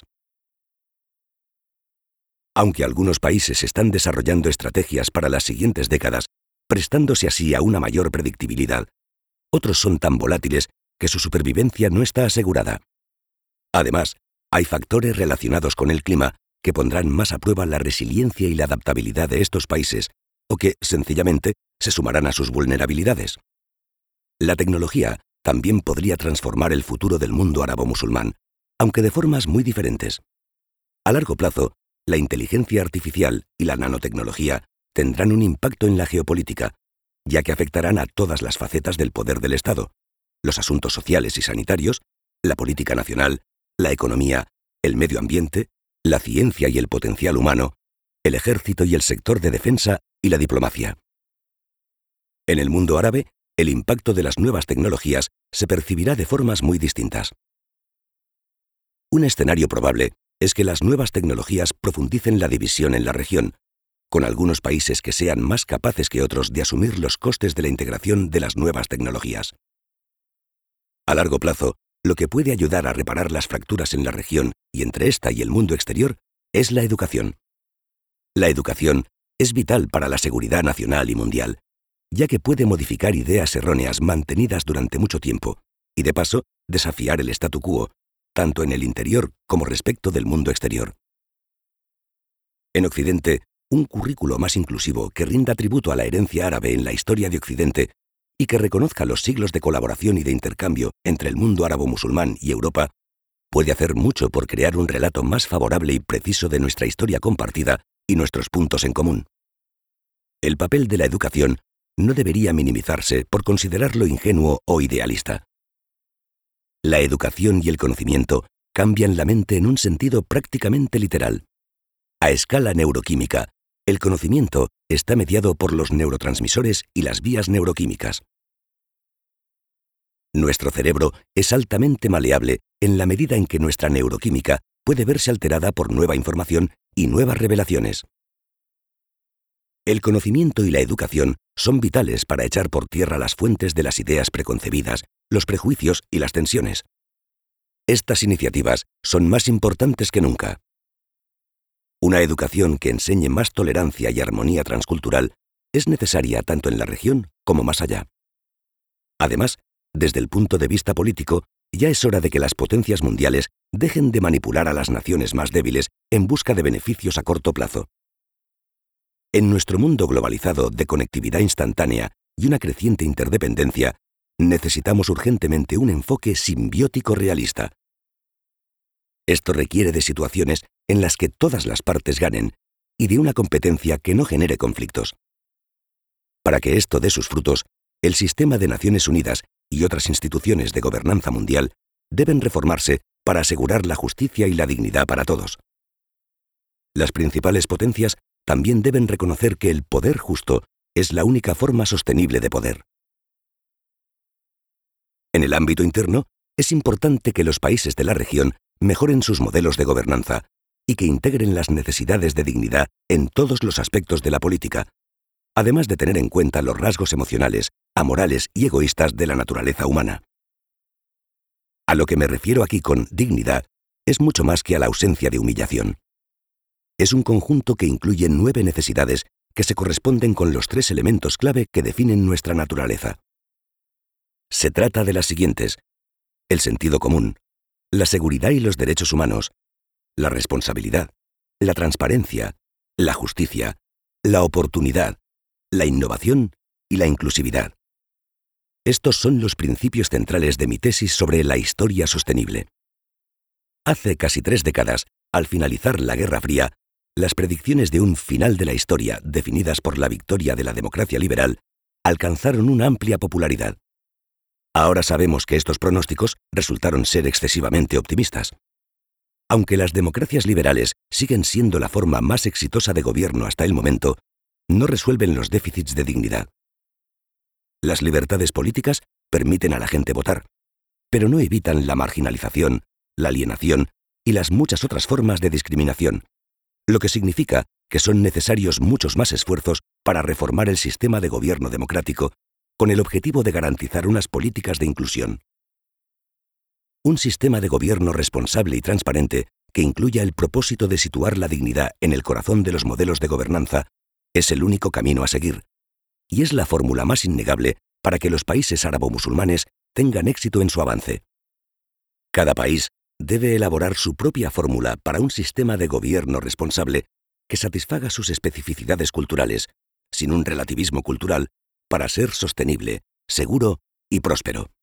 [SPEAKER 1] Aunque algunos países están desarrollando estrategias para las siguientes décadas, prestándose así a una mayor predictibilidad, otros son tan volátiles que su supervivencia no está asegurada. Además, hay factores relacionados con el clima que pondrán más a prueba la resiliencia y la adaptabilidad de estos países, o que, sencillamente, se sumarán a sus vulnerabilidades. La tecnología también podría transformar el futuro del mundo árabo-musulmán, aunque de formas muy diferentes. A largo plazo, la inteligencia artificial y la nanotecnología tendrán un impacto en la geopolítica, ya que afectarán a todas las facetas del poder del Estado, los asuntos sociales y sanitarios, la política nacional, la economía, el medio ambiente, la ciencia y el potencial humano, el ejército y el sector de defensa y la diplomacia. En el mundo árabe, el impacto de las nuevas tecnologías se percibirá de formas muy distintas. Un escenario probable es que las nuevas tecnologías profundicen la división en la región, con algunos países que sean más capaces que otros de asumir los costes de la integración de las nuevas tecnologías. A largo plazo, lo que puede ayudar a reparar las fracturas en la región y entre esta y el mundo exterior es la educación. La educación es vital para la seguridad nacional y mundial, ya que puede modificar ideas erróneas mantenidas durante mucho tiempo y, de paso, desafiar el statu quo, tanto en el interior como respecto del mundo exterior. En Occidente, un currículo más inclusivo que rinda tributo a la herencia árabe en la historia de Occidente y que reconozca los siglos de colaboración y de intercambio entre el mundo árabo-musulmán y Europa puede hacer mucho por crear un relato más favorable y preciso de nuestra historia compartida y nuestros puntos en común. El papel de la educación no debería minimizarse por considerarlo ingenuo o idealista. La educación y el conocimiento cambian la mente en un sentido prácticamente literal. A escala neuroquímica, el conocimiento está mediado por los neurotransmisores y las vías neuroquímicas. Nuestro cerebro es altamente maleable en la medida en que nuestra neuroquímica puede verse alterada por nueva información y nuevas revelaciones. El conocimiento y la educación son vitales para echar por tierra las fuentes de las ideas preconcebidas, los prejuicios y las tensiones. Estas iniciativas son más importantes que nunca. Una educación que enseñe más tolerancia y armonía transcultural es necesaria tanto en la región como más allá. Además, desde el punto de vista político, ya es hora de que las potencias mundiales dejen de manipular a las naciones más débiles en busca de beneficios a corto plazo. En nuestro mundo globalizado de conectividad instantánea y una creciente interdependencia, necesitamos urgentemente un enfoque simbiótico realista. Esto requiere de situaciones en las que todas las partes ganen y de una competencia que no genere conflictos. Para que esto dé sus frutos, el sistema de Naciones Unidas y otras instituciones de gobernanza mundial deben reformarse para asegurar la justicia y la dignidad para todos. Las principales potencias también deben reconocer que el poder justo es la única forma sostenible de poder. En el ámbito interno, es importante que los países de la región mejoren sus modelos de gobernanza y que integren las necesidades de dignidad en todos los aspectos de la política, además de tener en cuenta los rasgos emocionales, amorales y egoístas de la naturaleza humana. A lo que me refiero aquí con dignidad es mucho más que a la ausencia de humillación. Es un conjunto que incluye nueve necesidades que se corresponden con los tres elementos clave que definen nuestra naturaleza. Se trata de las siguientes: el sentido común, la seguridad y los derechos humanos, la responsabilidad, la transparencia, la justicia, la oportunidad, la innovación y la inclusividad. Estos son los principios centrales de mi tesis sobre la historia sostenible. Hace casi tres décadas, al finalizar la Guerra Fría, las predicciones de un final de la historia definidas por la victoria de la democracia liberal alcanzaron una amplia popularidad. Ahora sabemos que estos pronósticos resultaron ser excesivamente optimistas. Aunque las democracias liberales siguen siendo la forma más exitosa de gobierno hasta el momento, no resuelven los déficits de dignidad. Las libertades políticas permiten a la gente votar, pero no evitan la marginalización, la alienación y las muchas otras formas de discriminación, lo que significa que son necesarios muchos más esfuerzos para reformar el sistema de gobierno democrático con el objetivo de garantizar unas políticas de inclusión. Un sistema de gobierno responsable y transparente que incluya el propósito de situar la dignidad en el corazón de los modelos de gobernanza es el único camino a seguir, y es la fórmula más innegable para que los países árabo-musulmanes tengan éxito en su avance. Cada país debe elaborar su propia fórmula para un sistema de gobierno responsable que satisfaga sus especificidades culturales, sin un relativismo cultural, para ser sostenible, seguro y próspero.